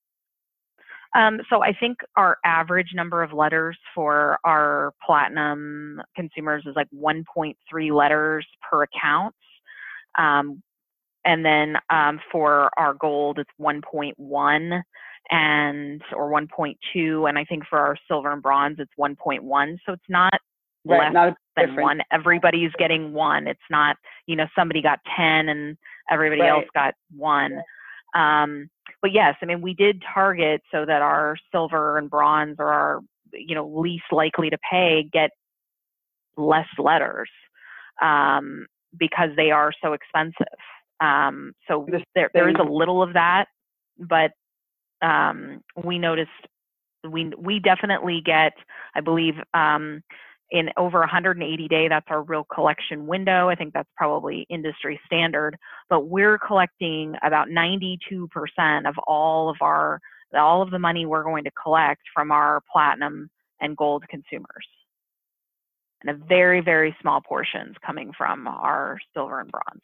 Um, so I think our average number of letters for our platinum consumers is like one point three letters per account. Um, and then um, for our gold, it's one point one and or one point two. And I think for our silver and bronze, it's one point one. So it's not Right, less not than different. one. Everybody's getting one. It's not, you know, somebody got ten and everybody Right. else got one. Um, but yes, I mean, we did target so that our silver and bronze, or our, you know, least likely to pay, get less letters um, because they are so expensive. Um, so there, there is a little of that, but um, we noticed we we definitely get, I believe, um, in over one hundred eighty day, that's our real collection window. I think that's probably industry standard, but we're collecting about ninety-two percent of all of our, all of the money we're going to collect from our platinum and gold consumers. And a very, very small portions coming from our silver and bronze.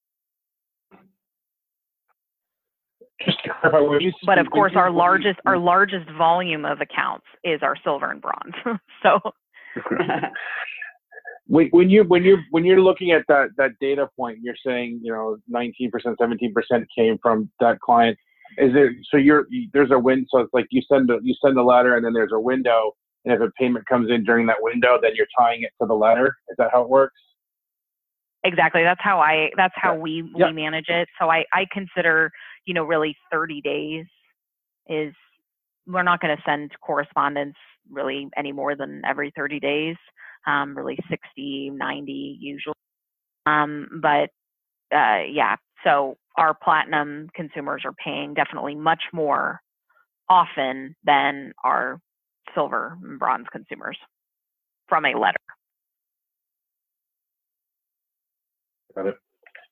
Just to clarify, when you But of when course, you- our when largest, you- our largest volume of accounts is our silver and bronze. So when when you when you're when you're looking at that that data point, you're saying, you know, nineteen percent, seventeen percent came from that client. Is it so? You're you, there's a win. So it's like you send a you send a letter, and then there's a window, and if a payment comes in during that window, then you're tying it to the letter. Is that how it works? Exactly. That's how I, that's how Yeah. we, Yep. we manage it. So I, I consider, you know, really thirty days is, we're not going to send correspondence really any more than every thirty days, um, really sixty, ninety usually. Um, but, uh, yeah, so our platinum consumers are paying definitely much more often than our silver and bronze consumers from a letter. Got it.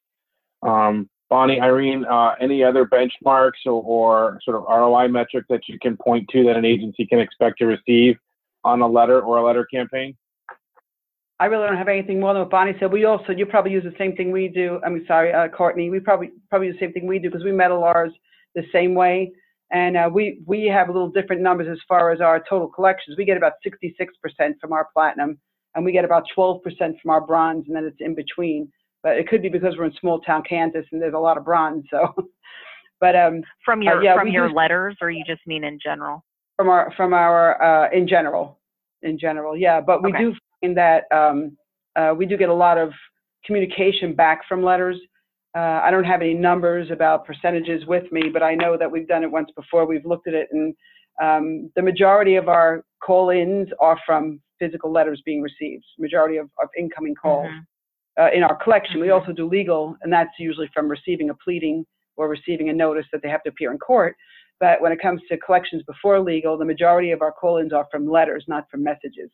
Um, Bonnie, Irene, uh, any other benchmarks or, or sort of R O I metric that you can point to that an agency can expect to receive on a letter or a letter campaign? I really don't have anything more than what Bonnie said. We also, you probably use the same thing we do. I mean, sorry, uh, Courtney, we probably probably use the same thing we do because we metal ours the same way. And uh, we, we have a little different numbers as far as our total collections. We get about sixty-six percent from our platinum, and we get about twelve percent from our bronze, and then it's in between. But it could be because we're in small town Kansas and there's a lot of bronze. So, but um, from your uh, yeah, from your do, letters, or you just mean in general? From our from our uh, in general, in general, yeah. But we Okay. do find that um, uh, we do get a lot of communication back from letters. Uh, I don't have any numbers about percentages with me, but I know that we've done it once before. We've looked at it, and um, the majority of our call-ins are from physical letters being received. Majority of, of incoming calls. Mm-hmm. Uh, in our collection, Mm-hmm. we also do legal, and that's usually from receiving a pleading or receiving a notice that they have to appear in court. But when it comes to collections before legal, the majority of our call-ins are from letters, not from messages.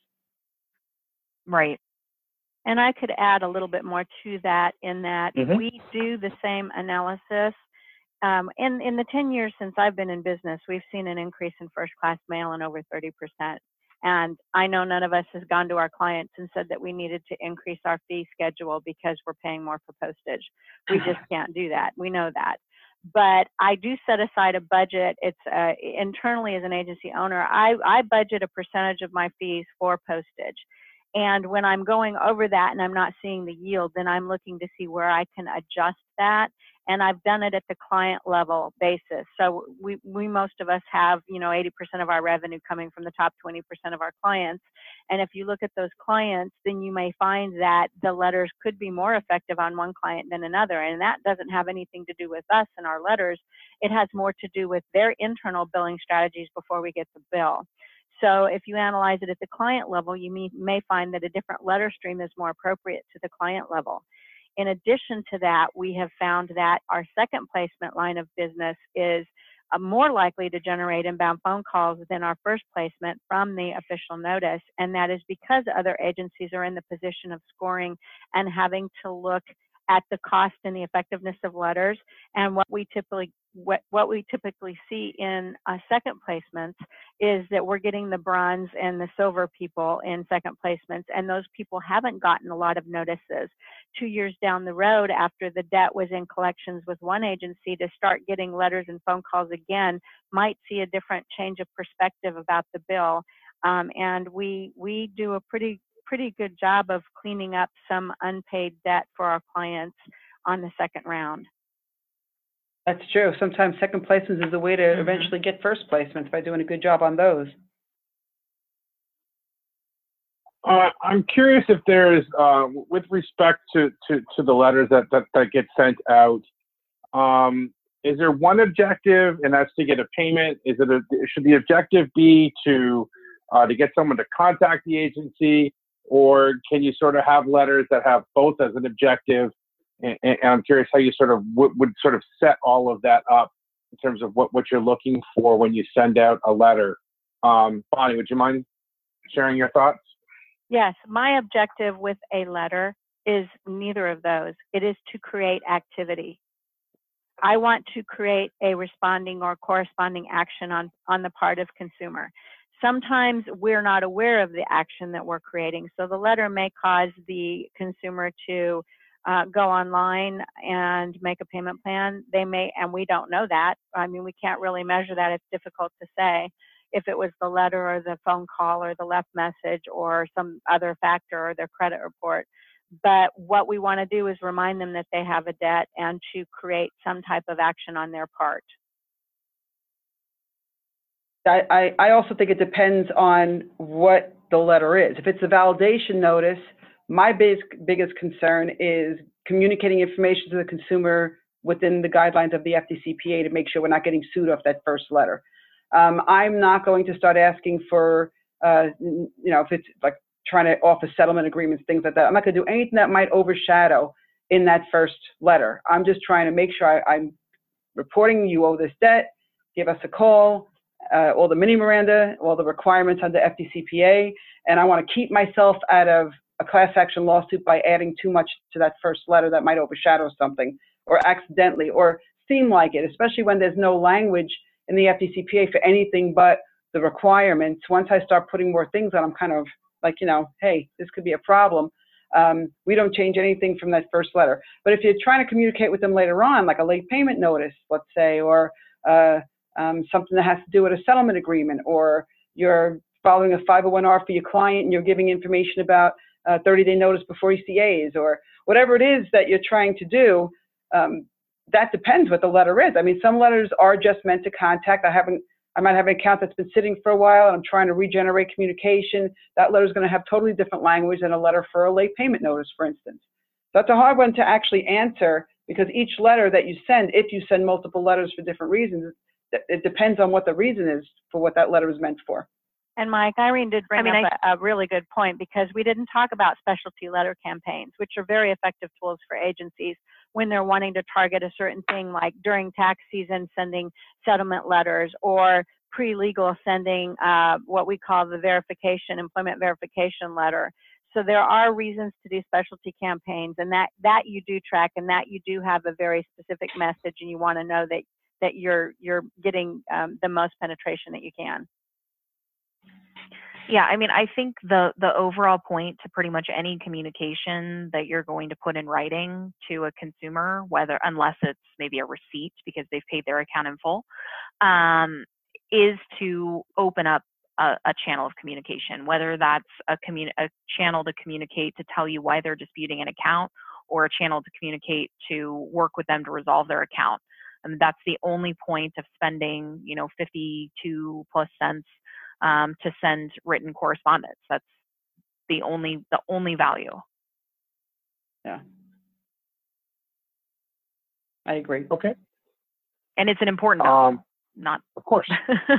Right. And I could add a little bit more to that in that Mm-hmm. we do the same analysis. Um, in, in the ten years since I've been in business, we've seen an increase in first-class mail in over thirty percent. And I know none of us has gone to our clients and said that we needed to increase our fee schedule because we're paying more for postage. We just can't do that. We know that. But I do set aside a budget. It's uh, internally as an agency owner, I, I budget a percentage of my fees for postage. And when I'm going over that and I'm not seeing the yield, then I'm looking to see where I can adjust that. And I've done it at the client level basis. So we, we most of us have, you know, eighty percent of our revenue coming from the top twenty percent of our clients. And if you look at those clients, then you may find that the letters could be more effective on one client than another. And that doesn't have anything to do with us and our letters. It has more to do with their internal billing strategies before we get the bill. So if you analyze it at the client level, you may, may find that a different letter stream is more appropriate to the client level. In addition to that, we have found that our second placement line of business is uh, more likely to generate inbound phone calls than our first placement from the official notice. And that is because other agencies are in the position of scoring and having to look at the cost and the effectiveness of letters. And what we typically what, what we typically see in uh, second placements is that we're getting the bronze and the silver people in second placements, and those people haven't gotten a lot of notices. Two years down the road, after the debt was in collections with one agency, to start getting letters and phone calls again might see a different change of perspective about the bill. Um, and we we do a pretty pretty good job of cleaning up some unpaid debt for our clients on the second round. That's true. Sometimes second placements is a way to mm-hmm. eventually get first placements by doing a good job on those. Uh, I'm curious if there's, uh, with respect to, to, to the letters that, that, that get sent out, um, is there one objective, and that's to get a payment? Is it a, should the objective be to uh, to get someone to contact the agency, or can you sort of have letters that have both as an objective? And, and I'm curious how you sort of would, would sort of set all of that up in terms of what, what you're looking for when you send out a letter. Um, Bonnie, would you mind sharing your thoughts? Yes, my objective with a letter is neither of those. It is to create activity. I want to create a responding or corresponding action on, on the part of consumer. Sometimes we're not aware of the action that we're creating. So the letter may cause the consumer to uh, go online and make a payment plan. They may, and we don't know that. I mean, we can't really measure that. It's difficult to say if it was the letter or the phone call or the left message or some other factor or their credit report. But what we want to do is remind them that they have a debt and to create some type of action on their part. I, I, I also think it depends on what the letter is. If it's a validation notice, my big, biggest concern is communicating information to the consumer within the guidelines of the F D C P A to make sure we're not getting sued off that first letter. Um, I'm not going to start asking for, uh, you know, if it's like trying to offer settlement agreements, things like that. I'm not going to do anything that might overshadow in that first letter. I'm just trying to make sure I, I'm reporting you owe this debt, give us a call, uh, all the mini Miranda, all the requirements under F D C P A, and I want to keep myself out of a class action lawsuit by adding too much to that first letter that might overshadow something or accidentally or seem like it, especially when there's no language in the F D C P A for anything but the requirements. Once I start putting more things on, I'm kind of like, you know, hey, this could be a problem. Um, we don't change anything from that first letter. But if you're trying to communicate with them later on, like a late payment notice, let's say, or uh, um, something that has to do with a settlement agreement, or you're following a five oh one R for your client and you're giving information about uh, thirty day notice before E C As, or whatever it is that you're trying to do, um, that depends what the letter is. I mean, some letters are just meant to contact. I haven't I might have an account that's been sitting for a while and I'm trying to regenerate communication. That letter is going to have totally different language than a letter for a late payment notice, for instance. That's a hard one to actually answer because each letter that you send, if you send multiple letters for different reasons, it depends on what the reason is for what that letter is meant for. And Mike, Irene did bring I mean, up a, a really good point, because we didn't talk about specialty letter campaigns, which are very effective tools for agencies when they're wanting to target a certain thing, like during tax season, sending settlement letters, or pre-legal sending uh, what we call the verification, employment verification letter. So there are reasons to do specialty campaigns, and that, that you do track, and that you do have a very specific message, and you want to know that, that you're, you're getting um, the most penetration that you can. Yeah, I mean, I think the the overall point to pretty much any communication that you're going to put in writing to a consumer, whether unless it's maybe a receipt because they've paid their account in full, um, is to open up a, a channel of communication, whether that's a, commun a channel to communicate to tell you why they're disputing an account, or a channel to communicate to work with them to resolve their account. And that's the only point of spending, you know, fifty-two plus cents um, to send written correspondence. That's the only the only value. Yeah, I agree. Okay. And it's an important value, Um, not of course.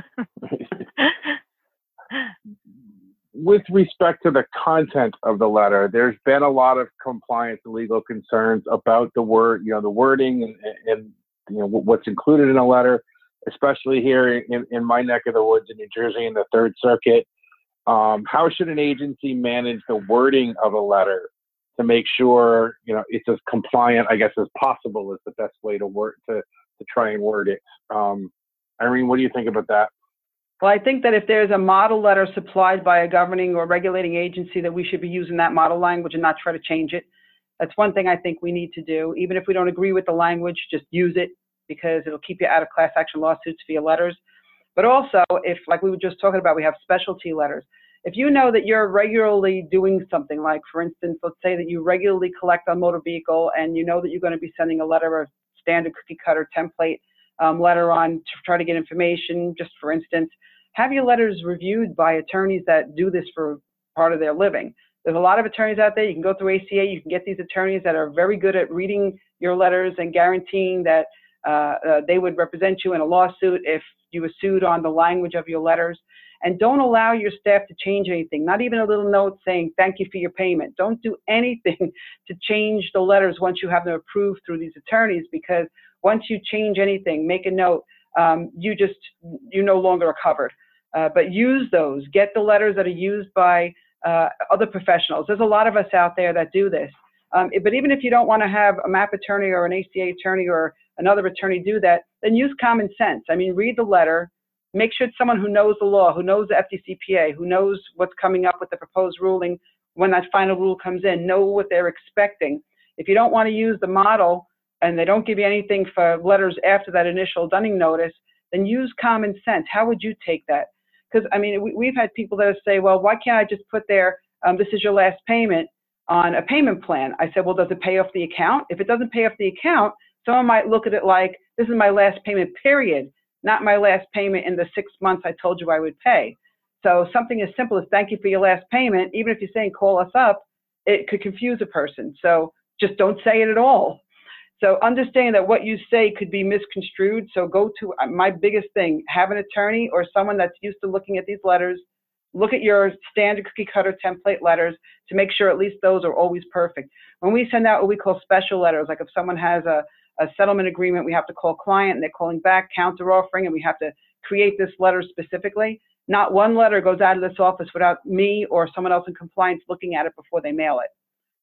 With respect to the content of the letter, there's been a lot of compliance and legal concerns about the word, you know, the wording and, and you know, what's included in a letter, especially here in, in my neck of the woods in New Jersey in the Third Circuit. Um, how should an agency manage the wording of a letter to make sure, you know, it's as compliant, I guess, as possible is the best way to work to, to try and word it. Um, Irene, what do you think about that? Well, I think that if there's a model letter supplied by a governing or regulating agency, that we should be using that model language and not try to change it. That's one thing I think we need to do. Even if we don't agree with the language, just use it, because it'll keep you out of class action lawsuits via letters. But also, if, like we were just talking about, we have specialty letters. If you know that you're regularly doing something, like, for instance, let's say that you regularly collect on motor vehicle and you know that you're going to be sending a letter, a standard cookie cutter template um, letter on to try to get information, just for instance, have your letters reviewed by attorneys that do this for part of their living. There's a lot of attorneys out there. You can go through A C A, you can get these attorneys that are very good at reading your letters and guaranteeing that uh, uh, they would represent you in a lawsuit if you were sued on the language of your letters. And don't allow your staff to change anything, not even a little note saying thank you for your payment. Don't do anything to change the letters once you have them approved through these attorneys, because once you change anything, make a note, um, you just, you no longer are covered. Uh, but use those. Get the letters that are used by uh, other professionals. There's a lot of us out there that do this. Um, but even if you don't want to have a MAP attorney or an A C A attorney or another attorney do that, then use common sense. I mean, read the letter. Make sure it's someone who knows the law, who knows the F D C P A, who knows what's coming up with the proposed ruling when that final rule comes in. Know what they're expecting. If you don't want to use the model and they don't give you anything for letters after that initial dunning notice, then use common sense. How would you take that? Because, I mean, we, we've had people that say, well, why can't I just put there, um, this is your last payment on a payment plan? I said, well, does it pay off the account? If it doesn't pay off the account, someone might look at it like, this is my last payment, period. not my last payment in the six months I told you I would pay. So something as simple as thank you for your last payment, even if you're saying call us up, it could confuse a person. So just don't say it at all. So understand that what you say could be misconstrued. So go to my biggest thing, have an attorney or someone that's used to looking at these letters. Look at your standard cookie cutter template letters to make sure at least those are always perfect. When we send out what we call special letters, like if someone has a, a settlement agreement, we have to call client and they're calling back, counter offering, and we have to create this letter specifically. Not one letter goes out of this office without me or someone else in compliance looking at it before they mail it.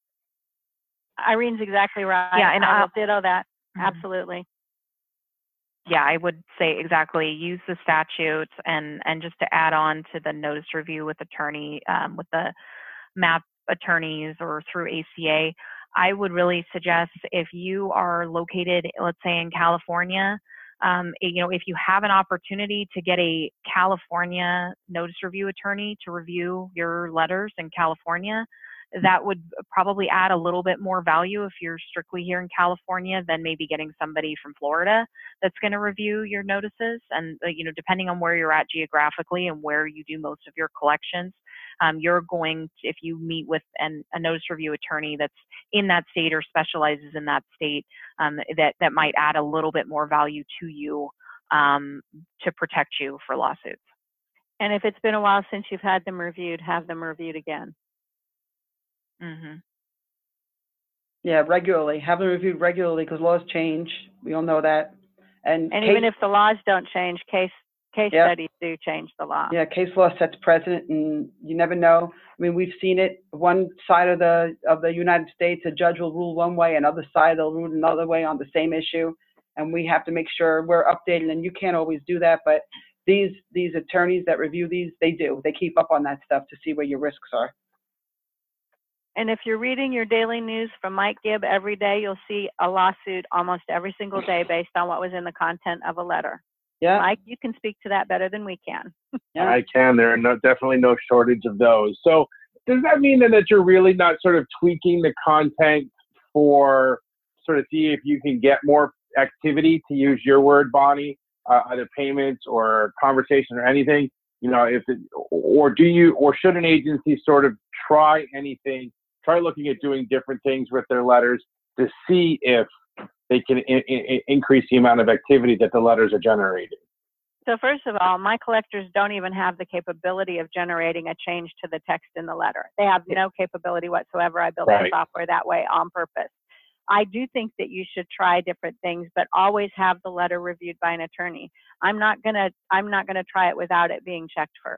Irene's exactly right. Yeah, and I I'll- will ditto that. Mhm. Absolutely. Yeah, I would say exactly. Use the statutes, and and just to add on to the notice review with attorney, um, with the M A P attorneys or through A C A, I would really suggest if you are located, let's say in California, um, you know, if you have an opportunity to get a California notice review attorney to review your letters in California, that would probably add a little bit more value if you're strictly here in California than maybe getting somebody from Florida that's going to review your notices. And, uh, you know, depending on where you're at geographically and where you do most of your collections, um, you're going to, if you meet with an, a notice review attorney that's in that state or specializes in that state, um, that, that might add a little bit more value to you um, to protect you for lawsuits. And if it's been a while since you've had them reviewed, have them reviewed again. Mm-hmm. Yeah, regularly. Have them reviewed regularly because laws change. We all know that. And, And case, even if the laws don't change, case case Yep. studies do change the law. yeah, case law sets precedent, and you never know. I mean, we've seen it. One side of the of the United States, a judge will rule one way, another side they'll rule another way on the same issue, and we have to make sure we're updated. And you can't always do that, but these these attorneys that review these, they do. They keep up on that stuff to see where your risks are. And if you're reading your daily news from Mike Gibb every day, you'll see a lawsuit almost every single day based on what was in the content of a letter. Yeah, Mike, you can speak to that better than we can. yeah. I can. There are no, definitely no shortage of those. So does that mean then that you're really not sort of tweaking the content for sort of see if you can get more activity, to use your word, Bonnie, uh, either payments or conversation or anything? You know, if it, or do you, or should an agency sort of try anything, try looking at doing different things with their letters to see if they can in, in, increase the amount of activity that the letters are generating? So first of all, my collectors don't even have the capability of generating a change to the text in the letter. They have no capability whatsoever. I built Right. the software that way on purpose. I do think that you should try different things, but always have the letter reviewed by an attorney. I'm not gonna, I'm not gonna try it without it being checked first.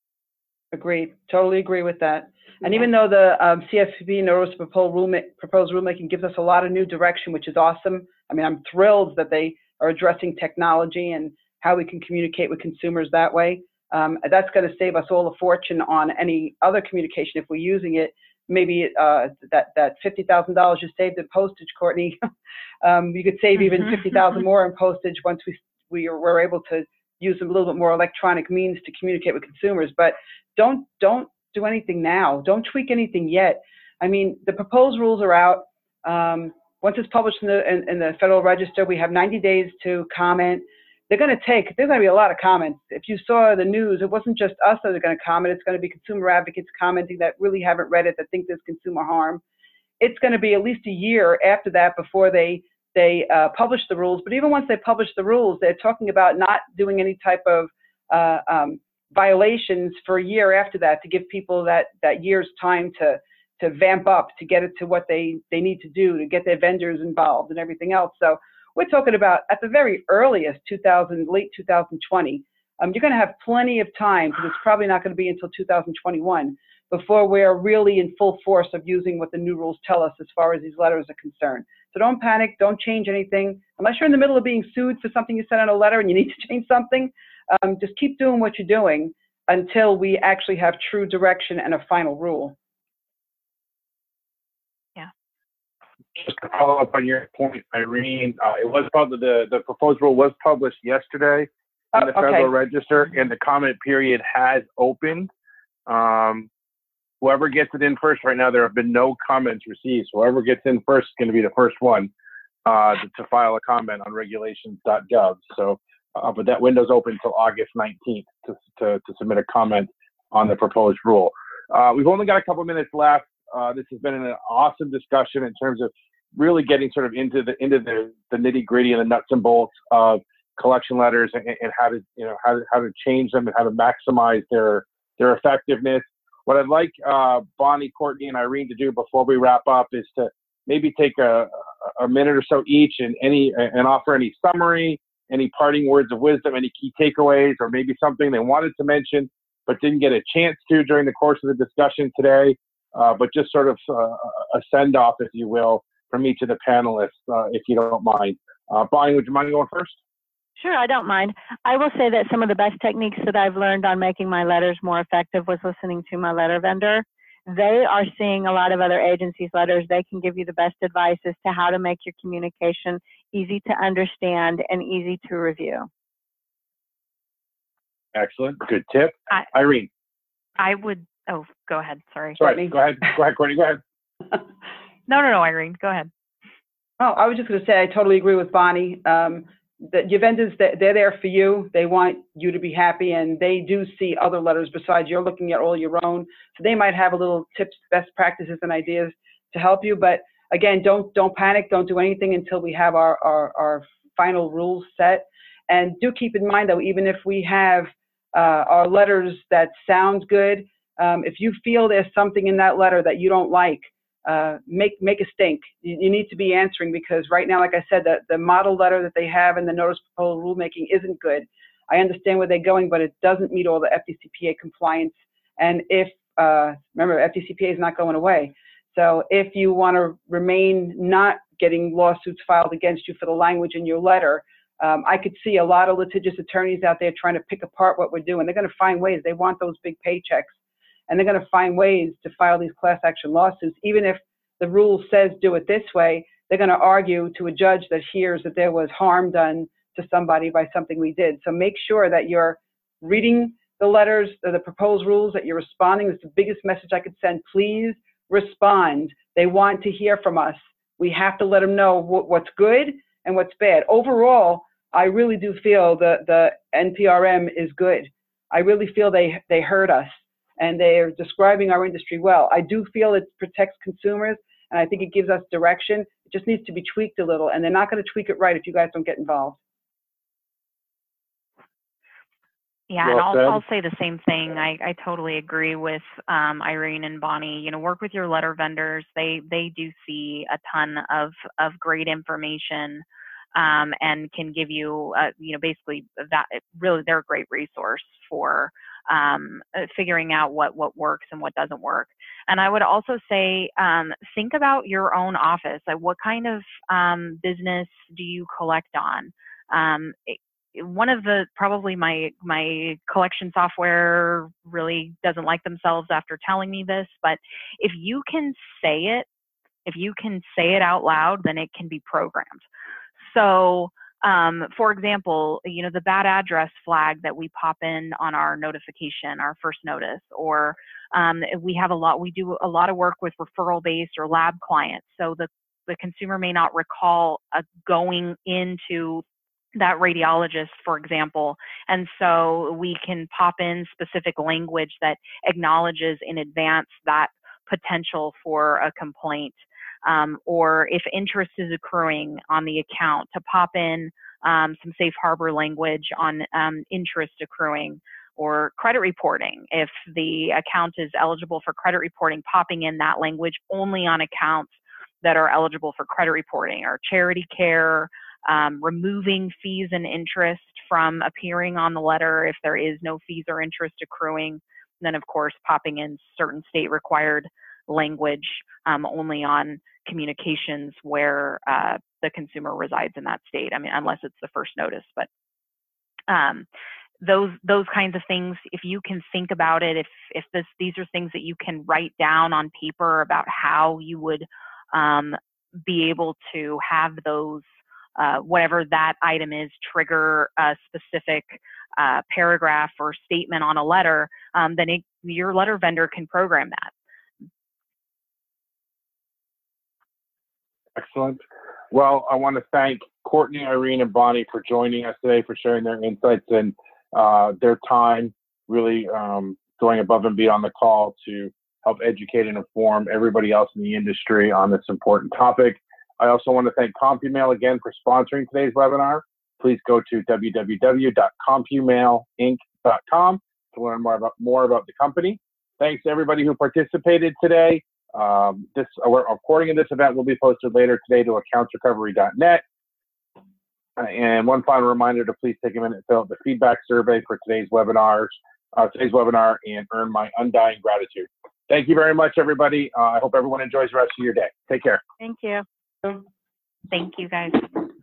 Agreed. Totally agree with that. And even though the um, C F P B notice of proposed rulema- proposed rulemaking gives us a lot of new direction, which is awesome. I mean, I'm thrilled that they are addressing technology and how we can communicate with consumers that way. Um, that's going to save us all a fortune on any other communication if we're using it. Maybe uh, that that fifty thousand dollars you saved in postage, Courtney, um, you could save even fifty thousand dollars more in postage once we we are, we're able to use a little bit more electronic means to communicate with consumers. But don't don't do anything now. Don't tweak anything yet. I mean, the proposed rules are out. Um, once it's published in the in, in the Federal Register, we have ninety days to comment. They're going to take, there's going to be a lot of comments. If you saw the news, it wasn't just us that are going to comment. It's going to be consumer advocates commenting that really haven't read it, that think there's consumer harm. It's going to be at least a year after that before they they uh, publish the rules. But even once they publish the rules, they're talking about not doing any type of uh, um, violations for a year after that, to give people that that year's time to to vamp up, to get it to what they they need to do, to get their vendors involved and everything else. So we're talking about at the very earliest two thousand, late two thousand twenty. Um, you're going to have plenty of time, because it's probably not going to be until two thousand twenty-one before we're really in full force of using what the new rules tell us as far as these letters are concerned. So don't panic, don't change anything. Unless you're in the middle of being sued for something you said on a letter and you need to change something, um, just keep doing what you're doing until we actually have true direction and a final rule. Just to follow up on your point, Irene, uh, it was published, the, the proposed rule was published yesterday in Oh, the okay. Federal Register, and the comment period has opened. Um, whoever gets it in first, right now there have been no comments received. So whoever gets in first is going to be the first one uh, to, to file a comment on regulations dot gov. So uh, but that window's open until August nineteenth to, to, to submit a comment on the proposed rule. Uh, we've only got a couple minutes left. Uh, this has been an awesome discussion in terms of really getting sort of into the into the, the nitty gritty and the nuts and bolts of collection letters and, and how to you know how to, how to change them and how to maximize their their effectiveness. What I'd like uh, Bonnie, Courtney, and Irene to do before we wrap up is to maybe take a, a minute or so each and any and offer any summary, any parting words of wisdom, any key takeaways, or maybe something they wanted to mention but didn't get a chance to during the course of the discussion today. Uh, but just sort of uh, a send off, if you will, from each of the panelists, uh, if you don't mind. Uh, Bonnie, would you mind going first? Sure, I don't mind. I will say that some of the best techniques that I've learned on making my letters more effective was listening to my letter vendor. They are seeing a lot of other agencies' letters. They can give you the best advice as to how to make your communication easy to understand and easy to review. Excellent. Good tip. I, Irene. I would, oh, go ahead. Sorry. Sorry, go ahead. Go ahead, Courtney. Go ahead. No, no, no, Irene. Go ahead. Oh, I was just going to say, I totally agree with Bonnie. Um, that your vendors, they're there for you. They want you to be happy, and they do see other letters besides you're looking at all your own. So they might have a little tips, best practices, and ideas to help you. But again, don't don't panic. Don't do anything until we have our our, our final rules set. And do keep in mind, though, even if we have uh, our letters that sound good, um, if you feel there's something in that letter that you don't like, Uh, make make a stink. You, you need to be answering, because right now, like I said, the, the model letter that they have in the notice proposal rulemaking isn't good. I understand where they're going, but it doesn't meet all the F D C P A compliance. And if, uh, remember, F D C P A is not going away. So if you want to remain not getting lawsuits filed against you for the language in your letter, um, I could see a lot of litigious attorneys out there trying to pick apart what we're doing. They're going to find ways. They want those big paychecks. And they're going to find ways to file these class action lawsuits. Even if the rule says do it this way, they're going to argue to a judge that hears that there was harm done to somebody by something we did. So make sure that you're reading the letters, the proposed rules, that you're responding. It's the biggest message I could send. Please respond. They want to hear from us. We have to let them know what's good and what's bad. Overall, I really do feel the, the N P R M is good. I really feel they, they heard us, and they are describing our industry well. I do feel it protects consumers, and I think it gives us direction. It just needs to be tweaked a little, and they're not going to tweak it right if you guys don't get involved. Yeah, Well and I'll, said. I'll say the same thing. I, I totally agree with um, Irene and Bonnie. You know, work with your letter vendors. They they do see a ton of of great information, um, and can give you, uh, you know, basically that really they're a great resource for um, figuring out what what works and what doesn't work. And I would also say, um, think about your own office. Like, what kind of um, business do you collect on? Um, it, one of the, probably my, my collection software really doesn't like themselves after telling me this, but if you can say it, if you can say it out loud, then it can be programmed. So, um, for example, you know, the bad address flag that we pop in on our notification, our first notice, or um, we have a lot, we do a lot of work with referral-based or lab clients. So the, the consumer may not recall uh, going into that radiologist, for example, and so we can pop in specific language that acknowledges in advance that potential for a complaint. Um, or if interest is accruing on the account, to pop in um, some safe harbor language on um, interest accruing, or credit reporting. If the account is eligible for credit reporting, popping in that language only on accounts that are eligible for credit reporting, or charity care, um, removing fees and interest from appearing on the letter if there is no fees or interest accruing. And then, of course, popping in certain state required language um, only on communications where uh, the consumer resides in that state. I mean, unless it's the first notice, but um, those those kinds of things, if you can think about it, if if this these are things that you can write down on paper about how you would um, be able to have those, uh, whatever that item is, trigger a specific uh, paragraph or statement on a letter, um, then it, your letter vendor can program that. Excellent. Well, I want to thank Courtney, Irene, and Bonnie for joining us today, for sharing their insights and uh, their time, really um, going above and beyond the call to help educate and inform everybody else in the industry on this important topic. I also want to thank CompuMail again for sponsoring today's webinar. Please go to w w w dot compumail inc dot com to learn more about more about the company. Thanks to everybody who participated today. Um, this a recording of this event will be posted later today to accounts recovery dot net. Uh, and one final reminder to please take a minute to fill out the feedback survey for today's webinars, uh, today's webinar, and earn my undying gratitude. Thank you very much, everybody. Uh, I hope everyone enjoys the rest of your day. Take care. Thank you. Thank you, guys.